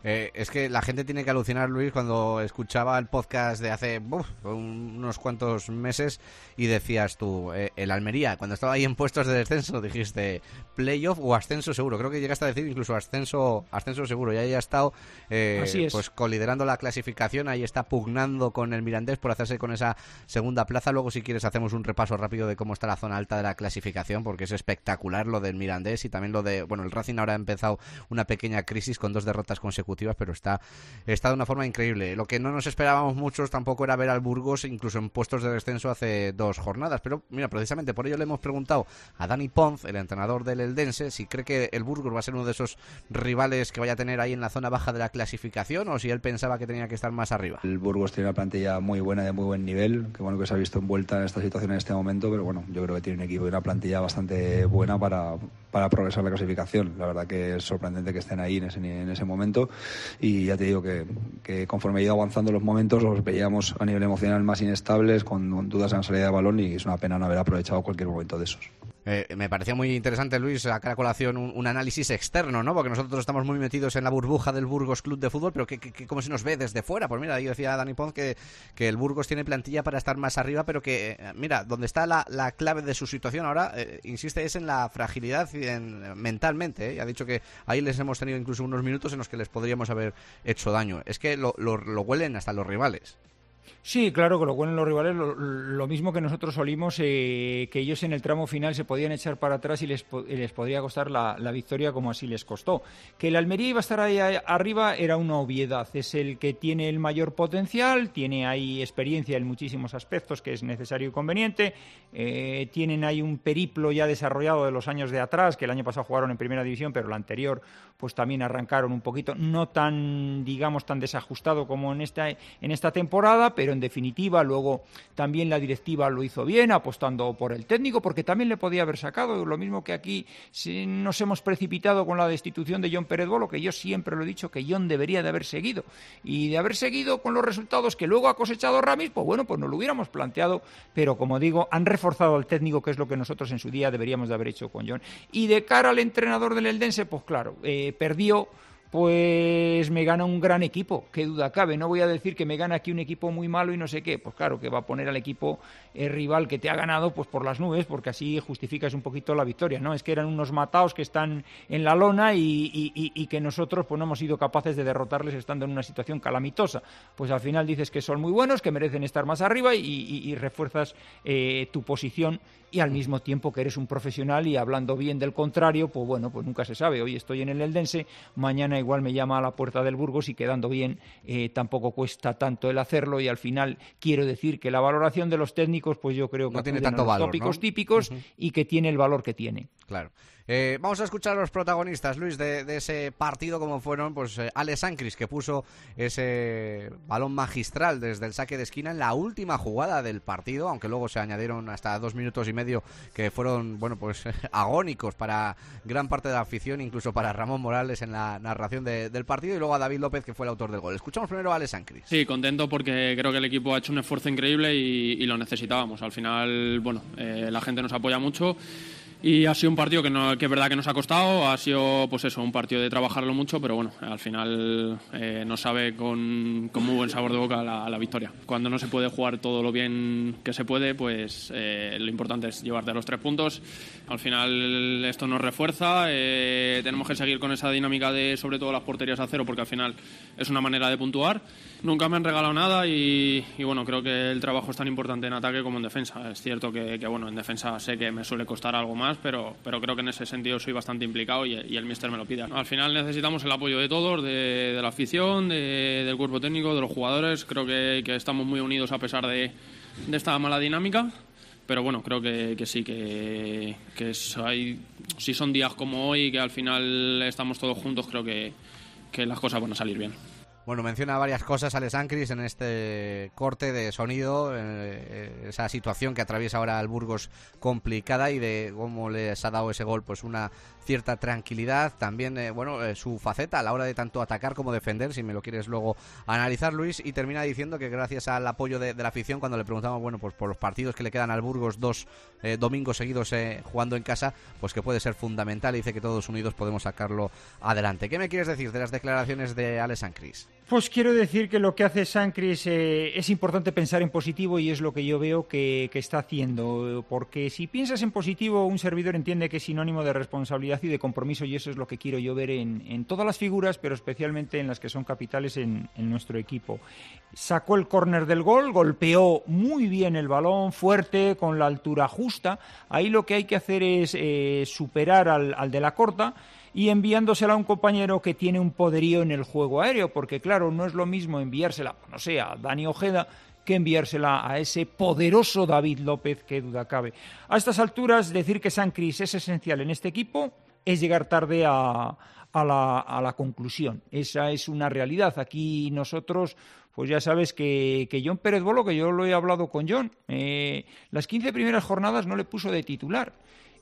Eh, es que la gente tiene que alucinar, Luis, cuando escuchaba el podcast de hace uf, unos cuantos meses y decías tú, eh, el Almería, cuando estaba ahí en puestos de descenso, dijiste playoff o ascenso seguro. Creo que llegaste a decir incluso ascenso ascenso seguro. Y ahí ha estado eh, pues coliderando la clasificación, ahí está pugnando con el Mirandés por hacerse con esa segunda plaza. Luego, si quieres, hacemos un repaso rápido de cómo está la zona alta de la clasificación, porque es espectacular lo del Mirandés y también lo de, bueno, el Racing ahora ha empezado una pequeña crisis con dos derrotas consecutivas, pero está, está de una forma increíble. Lo que no nos esperábamos muchos tampoco era ver al Burgos incluso en puestos de descenso hace dos jornadas, pero mira, precisamente por ello le hemos preguntado a Dani Ponz, el entrenador del Eldense, si cree que el Burgos va a ser uno de esos rivales que vaya a tener ahí en la zona baja de la clasificación, o si él pensaba que tenía que estar más arriba. El Burgos tiene una plantilla muy buena, de muy buen nivel, que bueno que se ha visto envuelta en esta situación en este momento, pero bueno, yo creo que tiene un equipo y una plantilla bastante buena para, para progresar la clasificación. La verdad que es sorprendente que estén ahí en ese, en ese momento, y ya te digo que, que conforme ha ido avanzando los momentos los veíamos a nivel emocional más inestables, con, con dudas en la salida de balón, y es una pena no haber aprovechado cualquier momento de esos. Eh, me parecía muy interesante, Luis, sacar a colación un, un análisis externo, ¿no? Porque nosotros estamos muy metidos en la burbuja del Burgos Club de Fútbol, pero que, que, que ¿cómo se nos ve desde fuera? Pues mira, ahí decía Dani Ponz que, que el Burgos tiene plantilla para estar más arriba, pero que, mira, donde está la, la clave de su situación ahora, eh, insiste, es en la fragilidad y en, mentalmente, ¿eh? Y ha dicho que ahí les hemos tenido incluso unos minutos en los que les podríamos haber hecho daño. Es que lo, lo, lo huelen hasta los rivales. Sí, claro que lo huelen los rivales, lo, lo mismo que nosotros olimos, eh, que ellos en el tramo final se podían echar para atrás y les, y les podría costar la, la victoria, como así les costó. Que el Almería iba a estar ahí arriba era una obviedad, es el que tiene el mayor potencial, tiene ahí experiencia en muchísimos aspectos que es necesario y conveniente, eh, tienen ahí un periplo ya desarrollado de los años de atrás, que el año pasado jugaron en primera división, pero el anterior pues también arrancaron un poquito, no tan, digamos, tan desajustado como en esta, en esta temporada, pero en definitiva luego también la directiva lo hizo bien, apostando por el técnico, porque también le podía haber sacado, lo mismo que aquí si nos hemos precipitado con la destitución de John Pérez Bolo, que yo siempre lo he dicho que John debería de haber seguido, y de haber seguido con los resultados que luego ha cosechado Ramis, pues bueno, pues nos lo hubiéramos planteado, pero como digo, han reforzado al técnico, que es lo que nosotros en su día deberíamos de haber hecho con John. Y de cara al entrenador del Eldense, pues claro, eh, perdió, pues me gana un gran equipo, qué duda cabe. No voy a decir que me gana aquí un equipo muy malo y no sé qué, pues claro que va a poner al equipo eh, rival que te ha ganado pues por las nubes, porque así justificas un poquito la victoria, ¿no? Es que eran unos mataos que están en la lona y, y, y, y que nosotros pues no hemos sido capaces de derrotarles estando en una situación calamitosa. Pues al final dices que son muy buenos, que merecen estar más arriba y, y, y refuerzas eh, tu posición, y al mismo tiempo que eres un profesional, y hablando bien del contrario, pues bueno, pues nunca se sabe. Hoy estoy en el Eldense, mañana igual me llama a la puerta del Burgos, y quedando bien eh, tampoco cuesta tanto el hacerlo, y al final quiero decir que la valoración de los técnicos, pues yo creo que no tiene tanto valor, tópicos ¿no? típicos Uh-huh. Y que tiene el valor que tiene. Claro. Eh, vamos a escuchar a los protagonistas, Luis, de, de ese partido, como fueron pues eh, Ale Sancris, que puso ese balón magistral desde el saque de esquina en la última jugada del partido, aunque luego se añadieron hasta dos minutos y medio que fueron, bueno, pues agónicos para gran parte de la afición, incluso para Ramón Morales en la narración de, del partido, y luego a David López, que fue el autor del gol. Escuchamos primero a Ale Sancris. Sí, contento porque creo que el equipo ha hecho un esfuerzo increíble y, y lo necesitábamos. Al final, bueno, eh, la gente nos apoya mucho. Y ha sido un partido que, no, que es verdad que nos ha costado, ha sido pues eso, un partido de trabajarlo mucho, pero bueno, al final eh, nos sabe con, con muy buen sabor de boca la, la victoria. Cuando no se puede jugar todo lo bien que se puede, pues eh, lo importante es llevarte los tres puntos. Al final esto nos refuerza, eh, tenemos que seguir con esa dinámica de sobre todo las porterías a cero, porque al final es una manera de puntuar. Nunca me han regalado nada y, y bueno, creo que el trabajo es tan importante en ataque como en defensa. Es cierto que, que bueno, en defensa sé que me suele costar algo más, pero, pero creo que en ese sentido soy bastante implicado y, y el míster me lo pide. Al final necesitamos el apoyo de todos, de, de la afición, de, del cuerpo técnico, de los jugadores. Creo que, que estamos muy unidos a pesar de, de esta mala dinámica. Pero bueno, creo que, que sí, que, que es, hay, si son días como hoy, que al final estamos todos juntos, creo que, que las cosas van a salir bien. Bueno, menciona varias cosas Ale Sancris en este corte de sonido, eh, esa situación que atraviesa ahora el Burgos complicada y de cómo les ha dado ese gol, pues una cierta tranquilidad, también eh, bueno eh, su faceta a la hora de tanto atacar como defender, si me lo quieres luego analizar, Luis, y termina diciendo que gracias al apoyo de, de la afición, cuando le preguntamos bueno pues por los partidos que le quedan al Burgos, dos eh, domingos seguidos eh, jugando en casa, pues que puede ser fundamental, y dice que todos unidos podemos sacarlo adelante. ¿Qué me quieres decir de las declaraciones de Alex Sancris? Pues quiero decir que lo que hace Sancris eh, es importante pensar en positivo, y es lo que yo veo que, que está haciendo, porque si piensas en positivo, un servidor entiende que es sinónimo de responsabilidad y de compromiso, y eso es lo que quiero yo ver en, en todas las figuras, pero especialmente en las que son capitales en, en nuestro equipo. Sacó el córner del gol, golpeó muy bien el balón, fuerte, con la altura justa. Ahí lo que hay que hacer es eh, superar al, al de la corta, y enviándosela a un compañero que tiene un poderío en el juego aéreo, porque claro, no es lo mismo enviársela, no sé, a Dani Ojeda, que enviársela a ese poderoso David López, que duda cabe. A estas alturas, decir que Sancris es esencial en este equipo es llegar tarde a, a, la, a la conclusión. Esa es una realidad. Aquí nosotros, pues ya sabes que, que John Pérez Bolo, que yo lo he hablado con John, eh, las quince primeras jornadas no le puso de titular.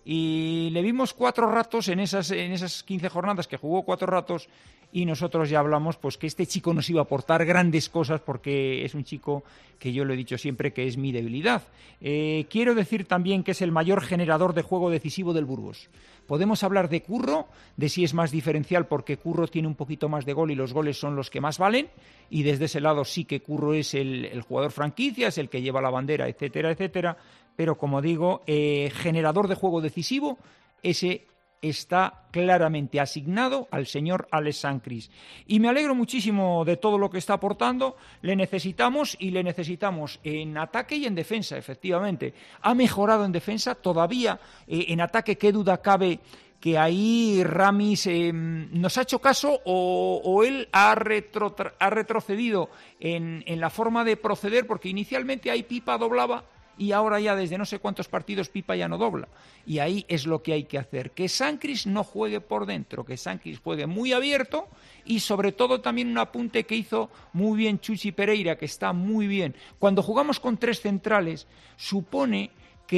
Y le vimos cuatro ratos en esas, en esas quince jornadas que jugó cuatro ratos, y nosotros ya hablamos pues que este chico nos iba a aportar grandes cosas, porque es un chico que yo lo he dicho siempre que es mi debilidad. Eh, quiero decir también que es el mayor generador de juego decisivo del Burgos. Podemos hablar de Curro, de si es más diferencial, porque Curro tiene un poquito más de gol y los goles son los que más valen, y desde ese lado sí que Curro es el, el jugador franquicia, es el que lleva la bandera, etcétera, etcétera. Pero como digo, eh, generador de juego decisivo, ese está claramente asignado al señor Alex Sancris. Y me alegro muchísimo de todo lo que está aportando. Le necesitamos, y le necesitamos en ataque y en defensa, efectivamente. Ha mejorado en defensa, todavía eh, en ataque, qué duda cabe que ahí Ramis eh, nos ha hecho caso, o, o él ha, retro, ha retrocedido en, en la forma de proceder, porque inicialmente ahí Pipa doblaba, y ahora ya desde no sé cuántos partidos Pipa ya no dobla. Y ahí es lo que hay que hacer, que Sancris no juegue por dentro, que Sancris juegue muy abierto, y sobre todo también un apunte que hizo muy bien Chuchi Pereira, que está muy bien. Cuando jugamos con tres centrales, supone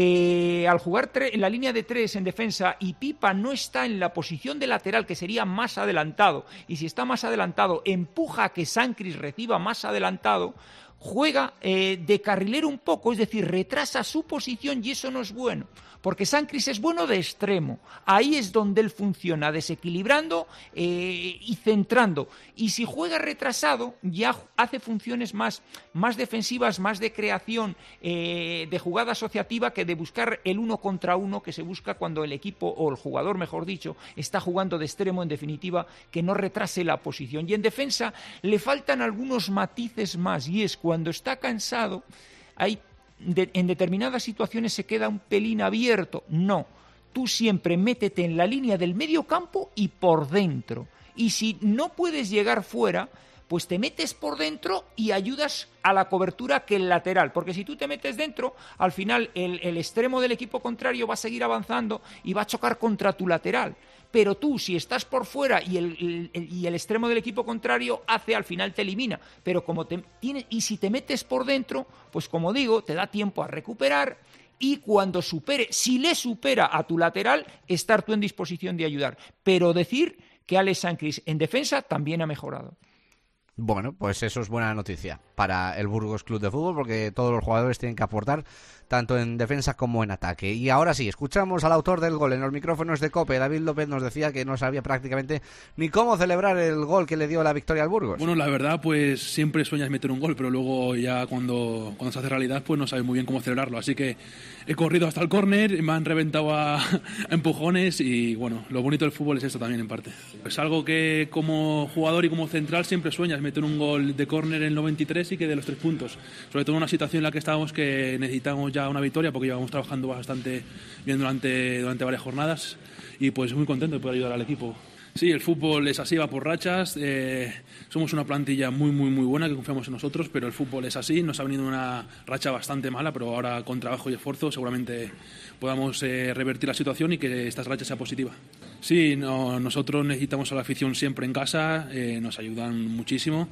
que al jugar en la línea de tres en defensa y Pipa no está en la posición de lateral, que sería más adelantado, y si está más adelantado empuja a que Sancris reciba más adelantado, juega eh, de carrilero un poco, es decir, retrasa su posición, y eso no es bueno, porque Sancris es bueno de extremo. Ahí es donde él funciona, desequilibrando eh, y centrando. Y si juega retrasado, ya hace funciones más, más defensivas, más de creación, eh, de jugada asociativa, que de buscar el uno contra uno que se busca cuando el equipo, o el jugador, mejor dicho, está jugando de extremo, en definitiva, que no retrase la posición. Y en defensa le faltan algunos matices más, y es cuando está cansado, hay De, en determinadas situaciones se queda un pelín abierto. No, tú siempre métete en la línea del medio campo y por dentro. Y si no puedes llegar fuera, pues te metes por dentro y ayudas a la cobertura que el lateral. Porque si tú te metes dentro, al final el, el extremo del equipo contrario va a seguir avanzando y va a chocar contra tu lateral. Pero tú, si estás por fuera y el, el, y el extremo del equipo contrario hace, al final te elimina. Pero como te tiene, y si te metes por dentro, pues como digo, te da tiempo a recuperar, y cuando supere, si le supera a tu lateral, estar tú en disposición de ayudar. Pero decir que Alex Sancris en defensa también ha mejorado. Bueno, pues eso es buena noticia para el Burgos Club de Fútbol, porque todos los jugadores tienen que aportar tanto en defensa como en ataque. Y ahora sí, escuchamos al autor del gol en los micrófonos de COPE. David López nos decía que no sabía prácticamente ni cómo celebrar el gol que le dio la victoria al Burgos. Bueno, la verdad, pues siempre sueñas meter un gol, pero luego ya cuando, cuando se hace realidad, pues no sabes muy bien cómo celebrarlo. Así que he corrido hasta el córner, me han reventado a, a empujones, y bueno, lo bonito del fútbol es esto también en parte. Es algo que como jugador y como central siempre sueñas, meter un gol de córner en el noventa y tres y que de los tres puntos. Sobre todo en una situación en la que estábamos que necesitamos ya una victoria, porque llevamos trabajando bastante bien durante, durante varias jornadas, y pues muy contento de poder ayudar al equipo. Sí, el fútbol es así, va por rachas. Eh, somos una plantilla muy, muy, muy buena, que confiamos en nosotros, pero el fútbol es así. Nos ha venido una racha bastante mala, pero ahora con trabajo y esfuerzo seguramente podamos eh, revertir la situación y que esta racha sea positiva. Sí, no, nosotros necesitamos a la afición siempre en casa, eh, nos ayudan muchísimo,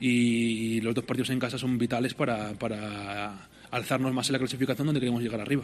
y, y los dos partidos en casa son vitales para, para alzarnos más en la clasificación, donde queremos llegar arriba.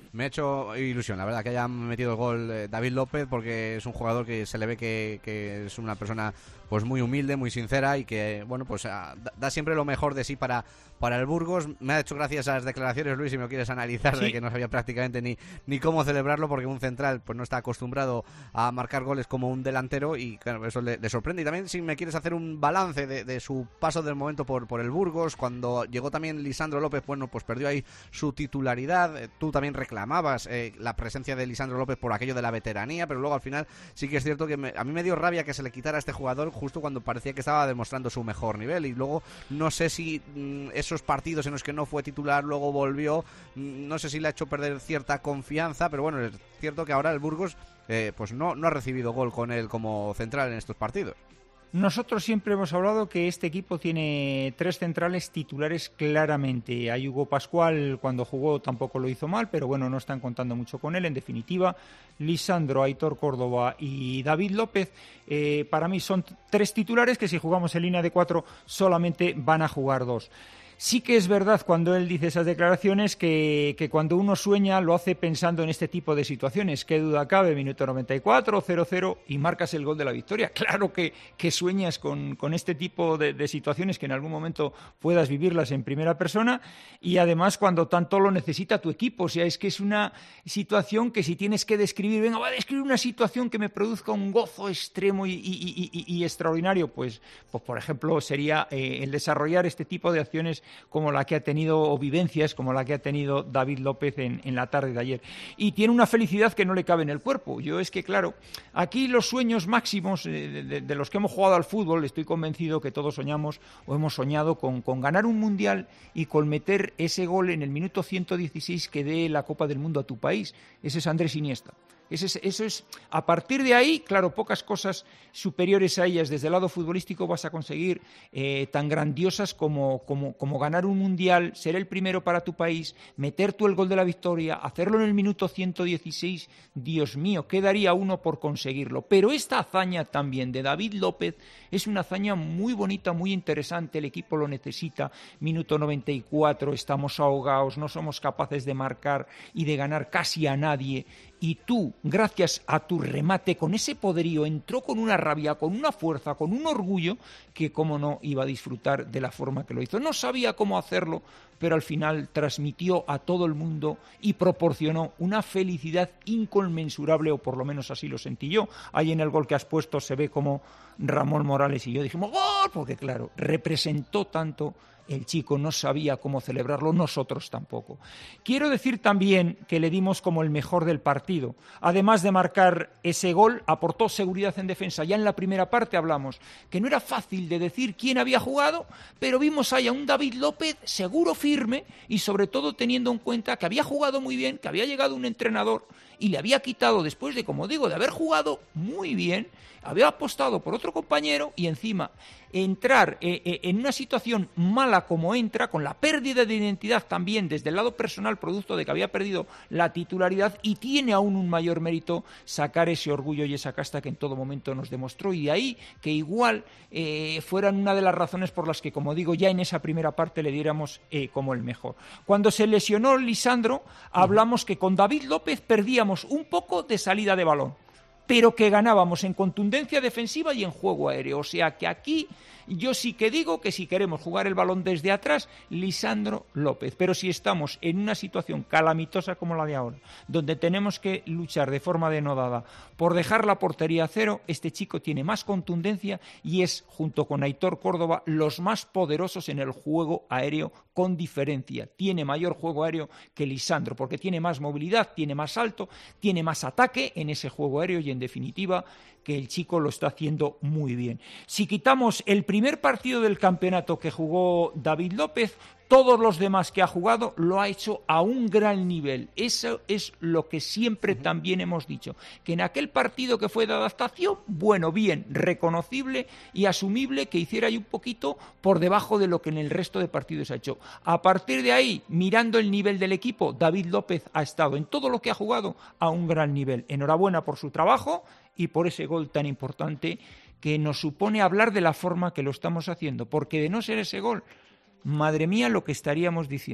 me ha hecho ilusión, la verdad, que haya metido el gol eh, David López, porque es un jugador que se le ve que, que es una persona pues muy humilde, muy sincera y que, bueno, pues a, da siempre lo mejor de sí para, para el Burgos. Me ha hecho gracias a las declaraciones, Luis, si me lo quieres analizar, sí, de que no sabía prácticamente ni, ni cómo celebrarlo, porque un central pues no está acostumbrado a marcar goles como un delantero y claro, eso le, le sorprende. Y también si me quieres hacer un balance de, de su paso del momento por, por el Burgos, cuando llegó también Lisandro López, bueno, pues perdió ahí su titularidad. Eh, tú también reclamabas eh, la presencia de Lisandro López por aquello de la veteranía, pero luego al final sí que es cierto que me, a mí me dio rabia que se le quitara a este jugador justo cuando parecía que estaba demostrando su mejor nivel, y luego no sé si mmm, esos partidos en los que no fue titular luego volvió, mmm, no sé si le ha hecho perder cierta confianza, pero bueno, es cierto que ahora el Burgos eh, pues no, no ha recibido gol con él como central en estos partidos. Nosotros siempre hemos hablado que este equipo tiene tres centrales titulares claramente. A Hugo Pascual cuando jugó tampoco lo hizo mal, pero bueno, no están contando mucho con él. En definitiva, Lisandro, Aitor Córdoba y David López, eh, para mí son tres titulares que si jugamos en línea de cuatro solamente van a jugar dos. Sí que es verdad cuando él dice esas declaraciones que, que cuando uno sueña lo hace pensando en este tipo de situaciones. ¿Qué duda cabe? Minuto noventa y cuatro, cero cero y marcas el gol de la victoria. Claro que, que sueñas con, con este tipo de, de situaciones que en algún momento puedas vivirlas en primera persona y además cuando tanto lo necesita tu equipo. O sea, es que es una situación que si tienes que describir, venga, va a describir una situación que me produzca un gozo extremo y, y, y, y, y extraordinario, pues, pues por ejemplo sería eh, el desarrollar este tipo de acciones como la que ha tenido, o vivencias como la que ha tenido David López en, en la tarde de ayer. Y tiene una felicidad que no le cabe en el cuerpo. Yo es que, claro, aquí los sueños máximos de, de, de los que hemos jugado al fútbol, estoy convencido que todos soñamos o hemos soñado con, con ganar un mundial y con meter ese gol en el minuto ciento dieciséis que dé la Copa del Mundo a tu país. Ese es Andrés Iniesta. Eso es, eso es, a partir de ahí, claro, pocas cosas superiores a ellas desde el lado futbolístico vas a conseguir eh, tan grandiosas como, como, como ganar un mundial, ser el primero para tu país, meter tú el gol de la victoria, hacerlo en el minuto ciento dieciséis, Dios mío, ¿qué daría uno por conseguirlo? Pero esta hazaña también de David López es una hazaña muy bonita, muy interesante, el equipo lo necesita, minuto noventa y cuatro, estamos ahogados, no somos capaces de marcar y de ganar casi a nadie. Y tú, gracias a tu remate, con ese poderío, entró con una rabia, con una fuerza, con un orgullo, que cómo no iba a disfrutar de la forma que lo hizo. No sabía cómo hacerlo, pero al final transmitió a todo el mundo y proporcionó una felicidad inconmensurable, o por lo menos así lo sentí yo. Ahí en el gol que has puesto se ve como Ramón Morales y yo dijimos ¡gol! Porque claro, representó tanto. El chico no sabía cómo celebrarlo, nosotros tampoco. Quiero decir también que le dimos como el mejor del partido. Además de marcar ese gol, aportó seguridad en defensa. Ya en la primera parte hablamos que no era fácil de decir quién había jugado, pero vimos ahí a un David López seguro, firme y sobre todo teniendo en cuenta que había jugado muy bien, que había llegado un entrenador y le había quitado, después de, como digo, de haber jugado muy bien, había apostado por otro compañero y encima entrar eh, eh, en una situación mala como entra, con la pérdida de identidad también desde el lado personal, producto de que había perdido la titularidad, y tiene aún un mayor mérito sacar ese orgullo y esa casta que en todo momento nos demostró, y de ahí que igual eh, fueran una de las razones por las que, como digo, ya en esa primera parte le diéramos eh, como el mejor. Cuando se lesionó Lisandro, hablamos que con David López perdíamos un poco de salida de balón, pero que ganábamos en contundencia defensiva y en juego aéreo. O sea que aquí yo sí que digo que si queremos jugar el balón desde atrás, Lisandro López. Pero si estamos en una situación calamitosa como la de ahora, donde tenemos que luchar de forma denodada por dejar la portería a cero, este chico tiene más contundencia y es, junto con Aitor Córdoba, los más poderosos en el juego aéreo con diferencia. Tiene mayor juego aéreo que Lisandro, porque tiene más movilidad, tiene más salto, tiene más ataque en ese juego aéreo y, en definitiva, que el chico lo está haciendo muy bien. Si quitamos el primer partido del campeonato que jugó David López, todos los demás que ha jugado lo ha hecho a un gran nivel. Eso es lo que siempre uh-huh. también hemos dicho, que en aquel partido que fue de adaptación, bueno, bien, reconocible y asumible, que hiciera ahí un poquito por debajo de lo que en el resto de partidos ha hecho. A partir de ahí, mirando el nivel del equipo, David López ha estado en todo lo que ha jugado a un gran nivel. Enhorabuena por su trabajo y por ese gol tan importante que nos supone hablar de la forma que lo estamos haciendo, porque de no ser ese gol, madre mía lo que estaríamos diciendo.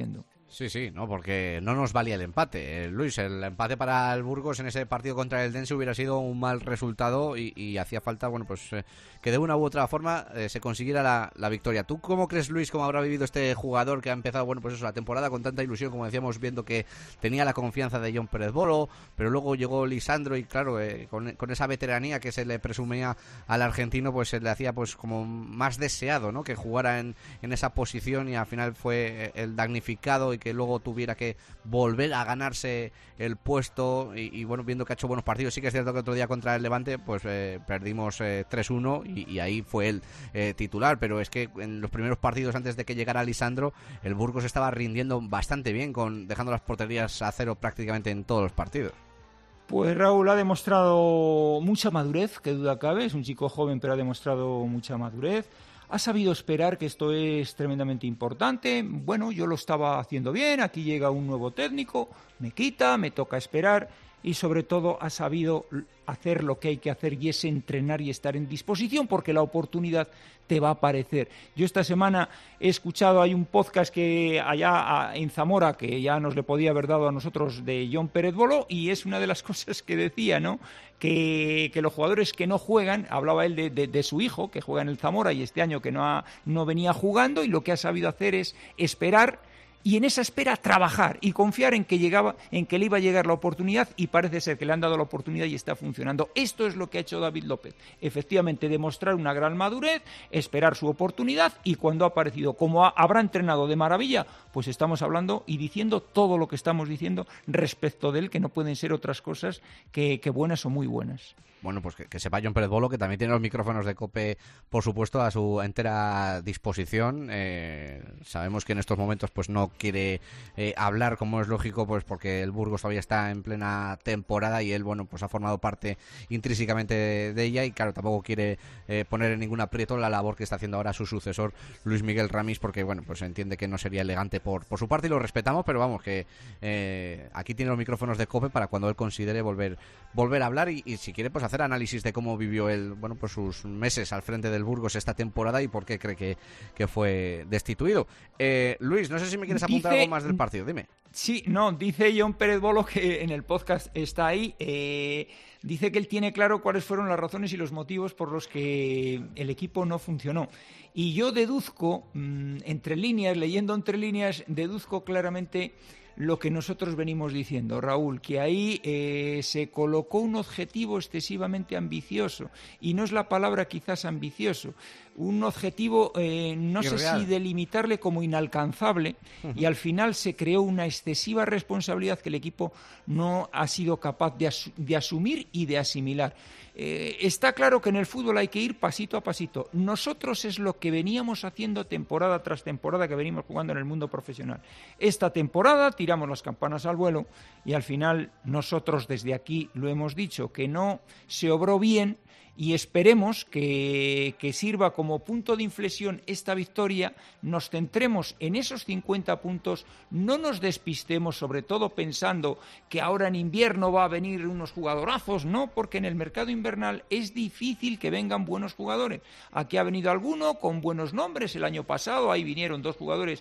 Sí, sí, no, porque no nos valía el empate. Eh, Luis, el empate para el Burgos en ese partido contra el Dense hubiera sido un mal resultado y, y hacía falta, bueno, pues eh, que de una u otra forma eh, se consiguiera la, la victoria. ¿Tú cómo crees, Luis, cómo habrá vivido este jugador que ha empezado, bueno, pues eso, la temporada con tanta ilusión, como decíamos, viendo que tenía la confianza de Jon Pérez Bolo, pero luego llegó Lisandro y claro, eh, con, con esa veteranía que se le presumía al argentino, pues se le hacía pues como más deseado, ¿no?, que jugara en, en esa posición y al final fue el damnificado y que luego tuviera que volver a ganarse el puesto y, y bueno, viendo que ha hecho buenos partidos. Sí que es cierto que otro día contra el Levante pues eh, perdimos eh, tres uno y, y ahí fue el eh, titular, pero es que en los primeros partidos antes de que llegara Lisandro el Burgos estaba rindiendo bastante bien, con dejando las porterías a cero prácticamente en todos los partidos. Pues Raúl ha demostrado mucha madurez, que duda cabe, es un chico joven pero ha demostrado mucha madurez. Ha sabido esperar, que esto es tremendamente importante. Bueno, yo lo estaba haciendo bien, aquí llega un nuevo técnico, me quita, me toca esperar y sobre todo ha sabido hacer lo que hay que hacer y es entrenar y estar en disposición porque la oportunidad te va a aparecer. Yo esta semana he escuchado, hay un podcast que allá en Zamora que ya nos le podía haber dado a nosotros de Jon Pérez Bolo y es una de las cosas que decía, ¿no?, que, que los jugadores que no juegan, hablaba él de, de, de su hijo que juega en el Zamora y este año que no, ha, no venía jugando y lo que ha sabido hacer es esperar y en esa espera trabajar y confiar en que llegaba, en que le iba a llegar la oportunidad y parece ser que le han dado la oportunidad y está funcionando. Esto es lo que ha hecho David López. Efectivamente, demostrar una gran madurez, esperar su oportunidad y cuando ha aparecido, como ha, habrá entrenado de maravilla, pues estamos hablando y diciendo todo lo que estamos diciendo respecto de él, que no pueden ser otras cosas que, que buenas o muy buenas. Bueno, pues que, que sepa Jon Pérez Bolo que también tiene los micrófonos de COPE, por supuesto, a su entera disposición. Eh, sabemos que en estos momentos pues no quiere eh, hablar, como es lógico, pues porque el Burgos todavía está en plena temporada y él, bueno, pues ha formado parte intrínsecamente de, de ella y claro, tampoco quiere eh, poner en ningún aprieto la labor que está haciendo ahora su sucesor, Luis Miguel Ramis, porque, bueno, pues entiende que no sería elegante por, por su parte y lo respetamos, pero vamos, que eh, aquí tiene los micrófonos de COPE para cuando él considere volver, volver a hablar y, y si quiere, pues hacer análisis de cómo vivió él, bueno, pues sus meses al frente del Burgos esta temporada y por qué cree que, que fue destituido. Eh, Luis, no sé si me quieres apuntar dice, algo más del partido, dime. Sí, no, dice Jon Pérez Bolo, que en el podcast está ahí, eh, dice que él tiene claro cuáles fueron las razones y los motivos por los que el equipo no funcionó. Y yo deduzco, mmm, entre líneas, leyendo entre líneas, deduzco claramente lo que nosotros venimos diciendo, Raúl, que ahí eh, se colocó un objetivo excesivamente ambicioso, y no es la palabra quizás ambicioso, un objetivo, eh, no sé si delimitarle como inalcanzable, uh-huh. y al final se creó una excesiva responsabilidad que el equipo no ha sido capaz de, asu- de asumir y de asimilar. Eh, está claro que en el fútbol hay que ir pasito a pasito. Nosotros es lo que veníamos haciendo temporada tras temporada que venimos jugando en el mundo profesional. Esta temporada tiramos las campanas al vuelo y al final nosotros desde aquí lo hemos dicho, que no se obró bien y esperemos que, que sirva como punto de inflexión esta victoria, nos centremos en esos cincuenta puntos, no nos despistemos, sobre todo pensando que ahora en invierno va a venir unos jugadorazos, no, porque en el mercado invernal es difícil que vengan buenos jugadores. Aquí ha venido alguno con buenos nombres, el año pasado ahí vinieron dos jugadores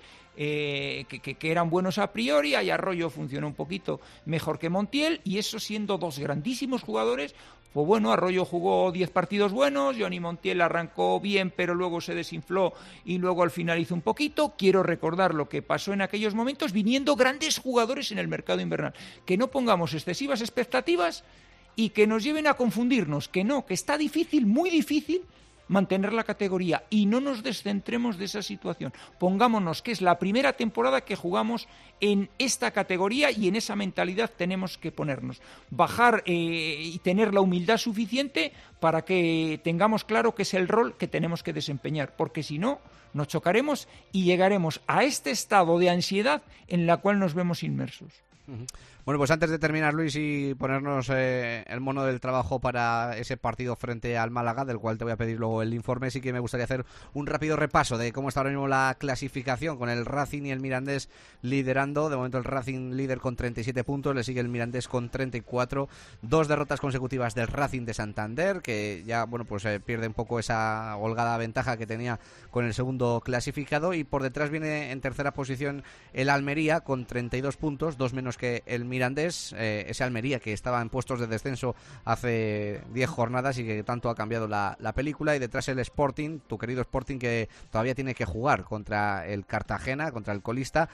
Eh, que, que, que eran buenos a priori, ahí Arroyo funcionó un poquito mejor que Montiel, y eso siendo dos grandísimos jugadores, pues bueno, Arroyo jugó diez partidos buenos, Johnny Montiel arrancó bien, pero luego se desinfló y luego al final hizo un poquito. Quiero recordar lo que pasó en aquellos momentos, viniendo grandes jugadores en el mercado invernal. Que no pongamos excesivas expectativas y que nos lleven a confundirnos, que no, que está difícil, muy difícil, mantener la categoría y no nos descentremos de esa situación. Pongámonos que es la primera temporada que jugamos en esta categoría y en esa mentalidad tenemos que ponernos. Bajar eh, y tener la humildad suficiente para que tengamos claro que es el rol que tenemos que desempeñar, porque si no, nos chocaremos y llegaremos a este estado de ansiedad en la cual nos vemos inmersos. Bueno, pues antes de terminar, Luis, y ponernos eh, el mono del trabajo para ese partido frente al Málaga, del cual te voy a pedir luego el informe, sí que me gustaría hacer un rápido repaso de cómo está ahora mismo la clasificación, con el Racing y el Mirandés liderando. De momento el Racing líder con treinta y siete puntos, le sigue el Mirandés con treinta y cuatro, dos derrotas consecutivas del Racing de Santander, que ya, bueno, pues eh, pierde un poco esa holgada ventaja que tenía con el segundo clasificado, y por detrás viene en tercera posición el Almería con treinta y dos puntos, dos menos que el Mirandés, eh, ese Almería que estaba en puestos de descenso hace diez jornadas y que tanto ha cambiado la, la película, y detrás el Sporting, tu querido Sporting, que todavía tiene que jugar contra el Cartagena, contra el colista,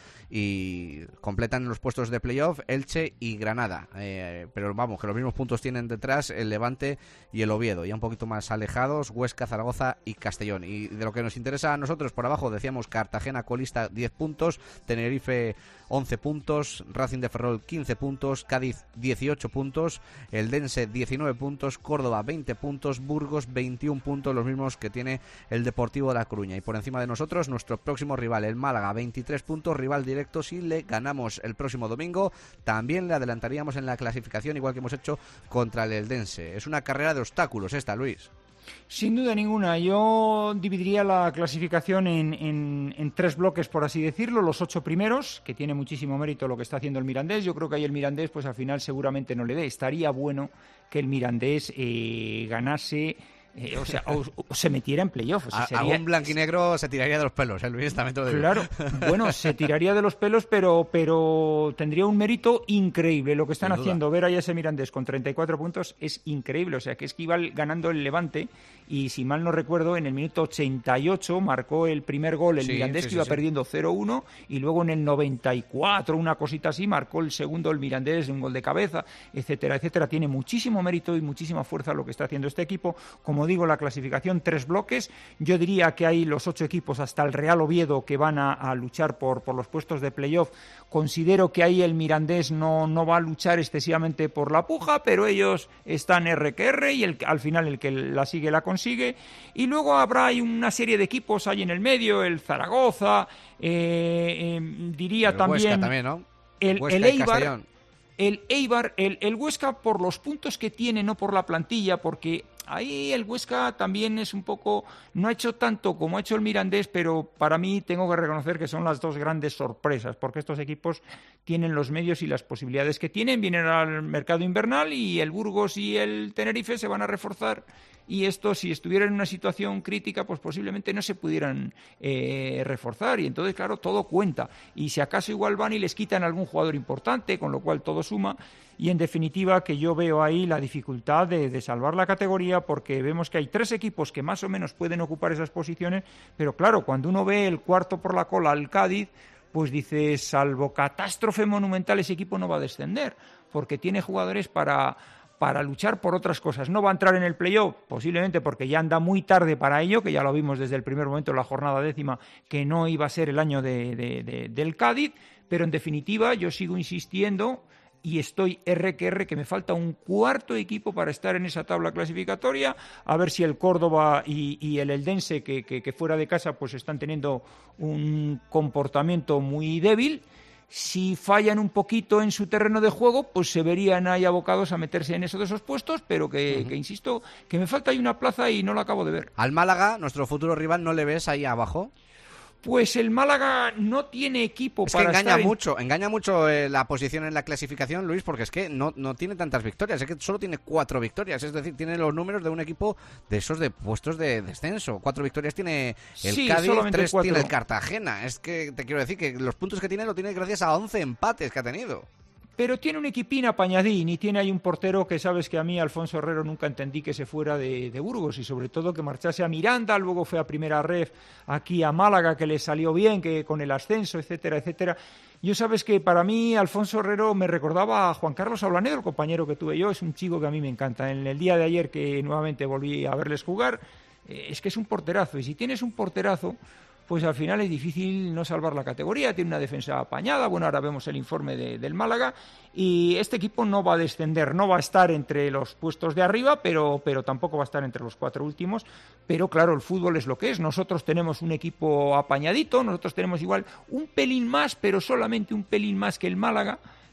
y completan los puestos de playoff Elche y Granada, eh, pero vamos, que los mismos puntos tienen detrás el Levante y el Oviedo, ya un poquito más alejados Huesca, Zaragoza y Castellón. Y de lo que nos interesa a nosotros, por abajo decíamos Cartagena colista diez puntos, Tenerife once puntos, Racing de Ferrol quince puntos, Cádiz dieciocho puntos, Eldense diecinueve puntos, Córdoba veinte puntos, Burgos veintiún puntos, los mismos que tiene el Deportivo de La Coruña. Y por encima de nosotros nuestro próximo rival, el Málaga, veintitrés puntos, rival directo. Si le ganamos el próximo domingo, también le adelantaríamos en la clasificación, igual que hemos hecho contra el Eldense. Es una carrera de obstáculos esta, Luis. Sin duda ninguna. Yo dividiría la clasificación en, en, en tres bloques, por así decirlo. Los ocho primeros, que tiene muchísimo mérito lo que está haciendo el Mirandés. Yo creo que ahí el Mirandés, pues al final seguramente no le dé. Estaría bueno que el Mirandés eh, ganase... Eh, o sea, o, o se metiera en playoff. O sea, sería... Algún blanquinegro se tiraría de los pelos, ¿eh, Luis? También te lo digo. Claro, bueno, se tiraría de los pelos, pero, pero tendría un mérito increíble. Lo que están haciendo, ver ahí a ese Mirandés con treinta y cuatro puntos es increíble. O sea, que es que iba ganando el Levante y, si mal no recuerdo, en el minuto ochenta y ocho marcó el primer gol el sí, Mirandés, sí, que iba sí, perdiendo cero uno, y luego en el noventa y cuatro, una cosita así, marcó el segundo el Mirandés, un gol de cabeza, etcétera, etcétera. Tiene muchísimo mérito y muchísima fuerza lo que está haciendo este equipo. Como digo, la clasificación, tres bloques. Yo diría que hay los ocho equipos hasta el Real Oviedo que van a, a luchar por, por los puestos de playoff. Considero que ahí el Mirandés no, no va a luchar excesivamente por la puja, pero ellos están R que R, y el, al final el que la sigue la consigue. Y luego habrá hay una serie de equipos ahí en el medio, el Zaragoza, eh, eh, diría el también, Huesca también, ¿no? el, Huesca el Eibar. Castellón. El Eibar, el, el Huesca por los puntos que tiene, no por la plantilla, porque ahí el Huesca también es un poco, no ha hecho tanto como ha hecho el Mirandés, pero para mí tengo que reconocer que son las dos grandes sorpresas, porque estos equipos tienen los medios y las posibilidades que tienen, vienen al mercado invernal, y el Burgos y el Tenerife se van a reforzar, y estos, si estuvieran en una situación crítica, pues posiblemente no se pudieran eh, reforzar, y entonces, claro, todo cuenta, y si acaso igual van y les quitan algún jugador importante, con lo cual todo suma. Y en definitiva, que yo veo ahí la dificultad de, de salvar la categoría, porque vemos que hay tres equipos que más o menos pueden ocupar esas posiciones, pero claro, cuando uno ve el cuarto por la cola al Cádiz, pues dice, salvo catástrofe monumental, ese equipo no va a descender, porque tiene jugadores para, para luchar por otras cosas. No va a entrar en el playoff, posiblemente porque ya anda muy tarde para ello, que ya lo vimos desde el primer momento en la jornada décima, que no iba a ser el año de, de, de, del Cádiz, pero en definitiva yo sigo insistiendo, y estoy R que R, que me falta un cuarto equipo para estar en esa tabla clasificatoria, a ver si el Córdoba y, y el Eldense, que, que, que fuera de casa pues están teniendo un comportamiento muy débil. Si fallan un poquito en su terreno de juego, pues se verían ahí abocados a meterse en esos de esos puestos, pero que, uh-huh. que insisto, que me falta ahí una plaza y no la acabo de ver. Al Málaga, nuestro futuro rival, ¿no le ves ahí abajo? Pues el Málaga no tiene equipo es para que engaña estar en... mucho, engaña mucho eh, la posición en la clasificación, Luis, porque es que no, no tiene tantas victorias, es que solo tiene cuatro victorias, es decir, tiene los números de un equipo de esos de puestos de descenso. Cuatro victorias tiene el sí, Cádiz, tres cuatro. tiene el Cartagena. Es que te quiero decir que los puntos que tiene lo tiene gracias a once empates que ha tenido. Pero tiene un equipín apañadín, y tiene ahí un portero que sabes que a mí, Alfonso Herrero, nunca entendí que se fuera de, de Burgos, y sobre todo que marchase a Miranda, luego fue a Primera Ref aquí a Málaga, que le salió bien, que con el ascenso, etcétera, etcétera. Yo sabes que para mí Alfonso Herrero me recordaba a Juan Carlos Ablanedo, el compañero que tuve yo, es un chico que a mí me encanta. En el día de ayer que nuevamente volví a verles jugar, eh, es que es un porterazo, y si tienes un porterazo, pues al final es difícil no salvar la categoría. Tiene una defensa apañada. Bueno, ahora vemos el informe de, del Málaga, y este equipo no va a descender, no va a estar entre los puestos de arriba, pero, pero tampoco va a estar entre los cuatro últimos. Pero claro, el fútbol es lo que es. Nosotros tenemos un equipo apañadito, nosotros tenemos igual un pelín más, pero solamente un pelín más que el Málaga,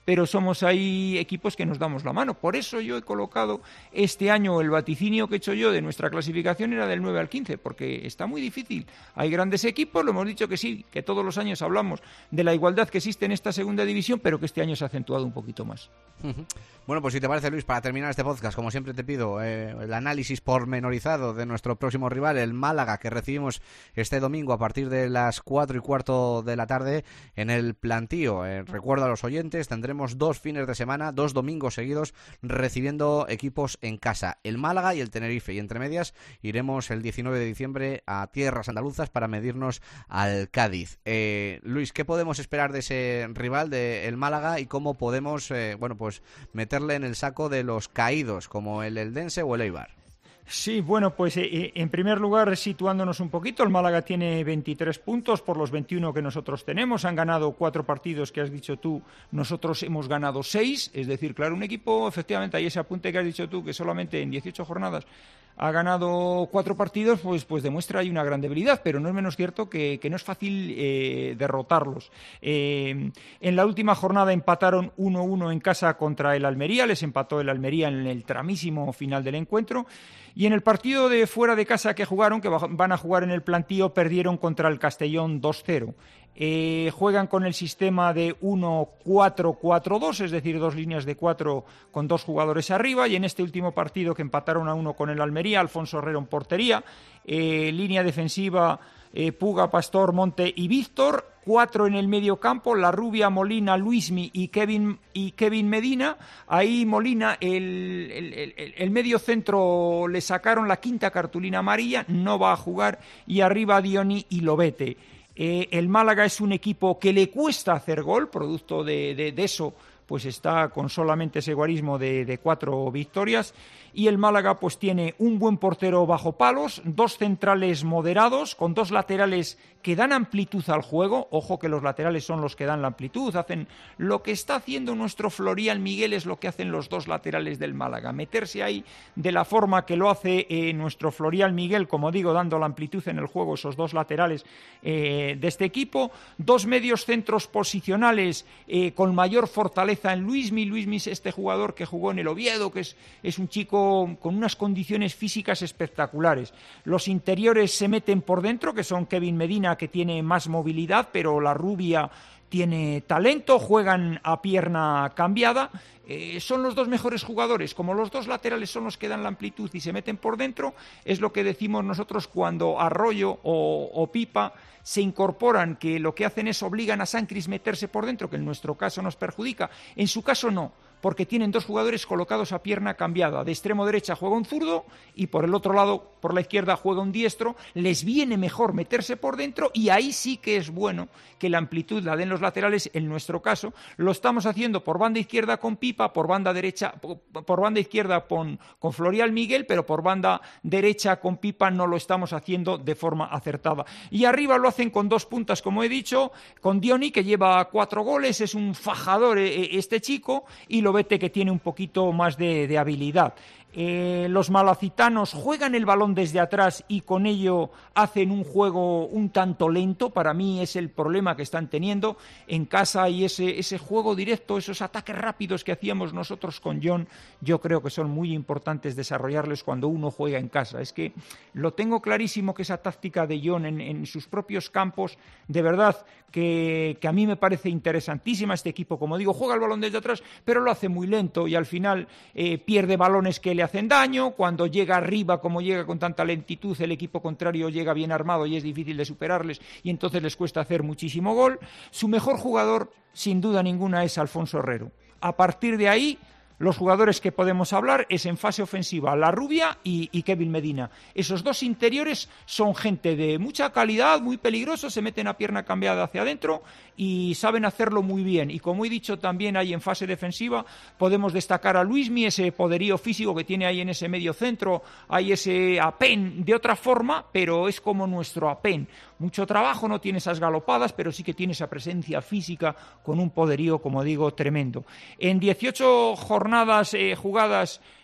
pero somos ahí equipos que nos damos la mano. Por eso yo he colocado este año, el vaticinio que he hecho yo de nuestra clasificación era del nueve al quince, porque está muy difícil. Hay grandes equipos, lo hemos dicho que sí, que todos los años hablamos de la igualdad que existe en esta segunda división, pero que este año se ha acentuado un poquito más. Bueno, pues si te parece, Luis, para terminar este podcast, como siempre te pido, eh, el análisis pormenorizado de nuestro próximo rival, el Málaga, que recibimos este domingo a partir de las cuatro y cuarto de la tarde en el Plantío. Eh, recuerdo a los oyentes, tendremos dos fines de semana, dos domingos seguidos, recibiendo equipos en casa, el Málaga y el Tenerife, y entre medias iremos el diecinueve de diciembre a tierras andaluzas para medirnos al Cádiz. Eh, Luis, ¿qué podemos esperar de ese rival, de el Málaga, y cómo podemos, eh, bueno, pues meterle en el saco de los caídos, como el Eldense o el Eibar? Sí, bueno, pues eh, en primer lugar, situándonos un poquito, el Málaga tiene veintitrés puntos por los veintiuno que nosotros tenemos. Han ganado cuatro partidos que has dicho tú, nosotros hemos ganado seis. Es decir, claro, un equipo, efectivamente, hay ese apunte que has dicho tú, que solamente en dieciocho jornadas ha ganado cuatro partidos, pues, pues demuestra ahí una gran debilidad, pero no es menos cierto que, que no es fácil eh, derrotarlos. Eh, en la última jornada empataron uno uno en casa contra el Almería, les empató el Almería en el tramísimo final del encuentro, y en el partido de fuera de casa que jugaron, que van a jugar en el Plantío, perdieron contra el Castellón dos cero. Eh, juegan con el sistema de uno cuatro cuatro dos, es decir, dos líneas de cuatro con dos jugadores arriba, y en este último partido que empataron a uno con el Almería, Alfonso Herrero en portería, eh, línea defensiva eh, Puga, Pastor, Monte y Víctor, cuatro en el medio campo, La Rubia, Molina, Luismi y Kevin, y Kevin Medina. Ahí Molina, el, el, el, el medio centro, le sacaron la quinta cartulina amarilla, no va a jugar, y arriba Dioni y Lobete. Eh, el Málaga es un equipo que le cuesta hacer gol, producto de, de, de eso, pues está con solamente ese guarismo de, de cuatro victorias, y el Málaga pues tiene un buen portero bajo palos, dos centrales moderados, con dos laterales que dan amplitud al juego. Ojo que los laterales son los que dan la amplitud, hacen lo que está haciendo nuestro Florial Miguel, es lo que hacen los dos laterales del Málaga, meterse ahí de la forma que lo hace eh, nuestro Florial Miguel, como digo, dando la amplitud en el juego, esos dos laterales eh, de este equipo, dos medios centros posicionales eh, con mayor fortaleza en Luismi. Luismi es este jugador que jugó en el Oviedo, que es, es un chico con unas condiciones físicas espectaculares. Los interiores se meten por dentro, que son Kevin Medina, que tiene más movilidad, pero La Rubia tiene talento, juegan a pierna cambiada. Eh, son los dos mejores jugadores, como los dos laterales son los que dan la amplitud y se meten por dentro, es lo que decimos nosotros cuando Arroyo o, o Pipa se incorporan, que lo que hacen es obligan a Sancris meterse por dentro, que en nuestro caso nos perjudica. En su caso no, porque tienen dos jugadores colocados a pierna cambiada. De extremo derecha juega un zurdo y por el otro lado, por la izquierda, juega un diestro. Les viene mejor meterse por dentro y ahí sí que es bueno que la amplitud la den los laterales. En nuestro caso lo estamos haciendo por banda izquierda con Pipa, por banda derecha, por banda izquierda con, con Florial Miguel, pero por banda derecha con Pipa no lo estamos haciendo de forma acertada. Y arriba lo hacen con dos puntas, como he dicho, con Dioni, que lleva cuatro goles, es un fajador este chico, y Lobete, que tiene un poquito más de, de habilidad. Eh, los malacitanos juegan el balón desde atrás y con ello hacen un juego un tanto lento. Para mí es el problema que están teniendo en casa, y ese, ese juego directo, esos ataques rápidos que hacíamos nosotros con John, yo creo que son muy importantes desarrollarlos cuando uno juega en casa. Es que lo tengo clarísimo, que esa táctica de John en, en sus propios campos, de verdad que, que a mí me parece interesantísima. Este equipo, como digo, juega el balón desde atrás, pero lo hace muy lento y al final eh, pierde balones que le hacen daño. Cuando llega arriba, como llega con tanta lentitud, el equipo contrario llega bien armado y es difícil de superarles, y entonces les cuesta hacer muchísimo gol. Su mejor jugador, sin duda ninguna, es Alfonso Herrero. A partir de ahí, los jugadores que podemos hablar es en fase ofensiva La Rubia y, y Kevin Medina. Esos dos interiores son gente de mucha calidad, muy peligrosos, se meten a pierna cambiada hacia adentro y saben hacerlo muy bien. Y como he dicho, también hay en fase defensiva, podemos destacar a Luismi, ese poderío físico que tiene ahí en ese medio centro, hay ese Apen de otra forma, pero es como nuestro Apen. Mucho trabajo, no tiene esas galopadas, pero sí que tiene esa presencia física con un poderío, como digo, tremendo. En dieciocho jornadas eh, jugadas,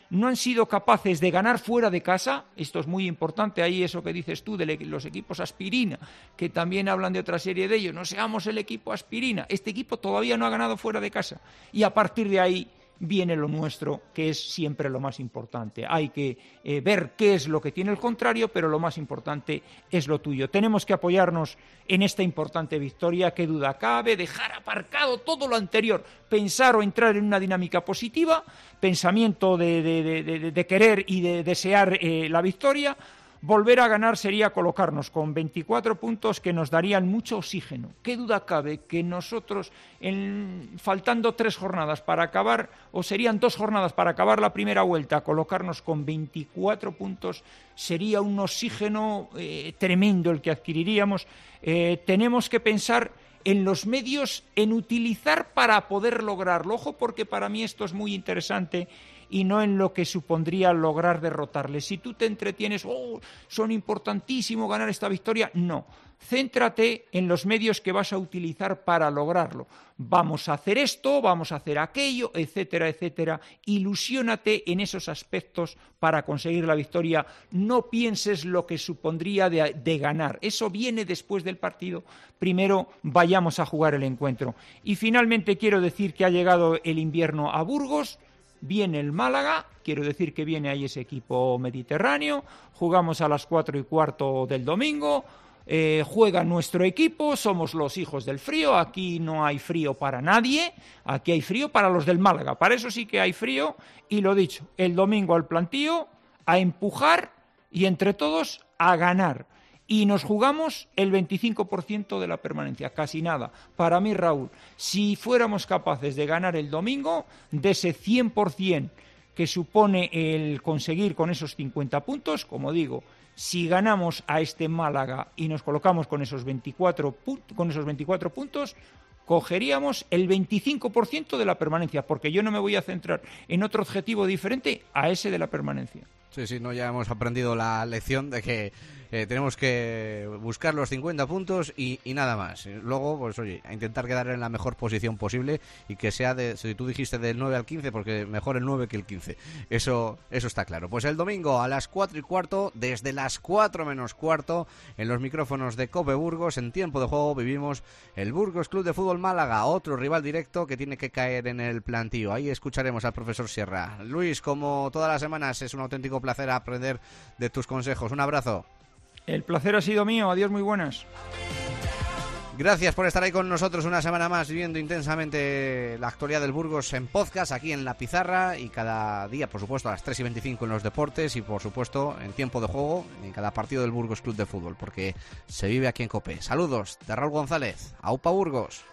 no han sido capaces de ganar fuera de casa. Esto es muy importante, ahí eso que dices tú de los equipos aspirina, que también hablan de otra serie de ellos, no seamos el equipo aspirina. Este equipo todavía no ha ganado fuera de casa, y a partir de ahí viene lo nuestro, que es siempre lo más importante. Hay que eh, ver qué es lo que tiene el contrario, pero lo más importante es lo tuyo. Tenemos que apoyarnos en esta importante victoria, qué duda cabe, dejar aparcado todo lo anterior, pensar o entrar en una dinámica positiva, pensamiento de, de, de, de, de querer y de desear eh, la victoria. Volver a ganar sería colocarnos con veinticuatro puntos que nos darían mucho oxígeno. ¿Qué duda cabe que nosotros, en, faltando tres jornadas para acabar, o serían dos jornadas para acabar la primera vuelta, colocarnos con veinticuatro puntos sería un oxígeno eh, tremendo el que adquiriríamos? Eh, tenemos que pensar en los medios, en utilizar para poder lograrlo. Ojo, porque para mí esto es muy interesante, y no en lo que supondría lograr derrotarles. Si tú te entretienes, oh, son importantísimo ganar esta victoria, no. Céntrate en los medios que vas a utilizar para lograrlo. Vamos a hacer esto, vamos a hacer aquello, etcétera, etcétera. Ilusiónate en esos aspectos para conseguir la victoria. No pienses lo que supondría de, de ganar. Eso viene después del partido. Primero vayamos a jugar el encuentro. Y finalmente quiero decir que ha llegado el invierno a Burgos. Viene el Málaga, quiero decir que viene ahí ese equipo mediterráneo, jugamos a las cuatro y cuarto del domingo, eh, juega nuestro equipo, somos los hijos del frío, aquí no hay frío para nadie, aquí hay frío para los del Málaga, para eso sí que hay frío, y lo dicho, el domingo al plantío, a empujar y entre todos a ganar. Y nos jugamos el veinticinco por ciento de la permanencia, casi nada. Para mí, Raúl, si fuéramos capaces de ganar el domingo, de ese cien por ciento que supone el conseguir con esos cincuenta puntos, como digo, si ganamos a este Málaga y nos colocamos con esos veinticuatro, con esos veinticuatro puntos, cogeríamos el veinticinco por ciento de la permanencia, porque yo no me voy a centrar en otro objetivo diferente a ese de la permanencia. Sí, sí, no, ya hemos aprendido la lección de que eh, tenemos que buscar los cincuenta puntos y, y nada más. Luego, pues oye, a intentar quedar en la mejor posición posible y que sea, de, si tú dijiste del nueve al quince, porque mejor el nueve que el quince. Eso, eso está claro. Pues el domingo a las cuatro y cuarto, desde las cuatro menos cuarto, en los micrófonos de COPE Burgos, en tiempo de juego, vivimos el Burgos Club de Fútbol Málaga, otro rival directo que tiene que caer en el plantío. Ahí escucharemos al profesor Sierra. Luis, como todas las semanas, es un auténtico placer aprender de tus consejos. Un abrazo. El placer ha sido mío. Adiós, muy buenas. Gracias por estar ahí con nosotros una semana más, viviendo intensamente la actualidad del Burgos en podcast, aquí en La Pizarra, y cada día, por supuesto, a las tres y veinticinco en los deportes, y por supuesto en tiempo de juego en cada partido del Burgos Club de Fútbol, porque se vive aquí en COPE. Saludos de Raúl González. Aupa Burgos.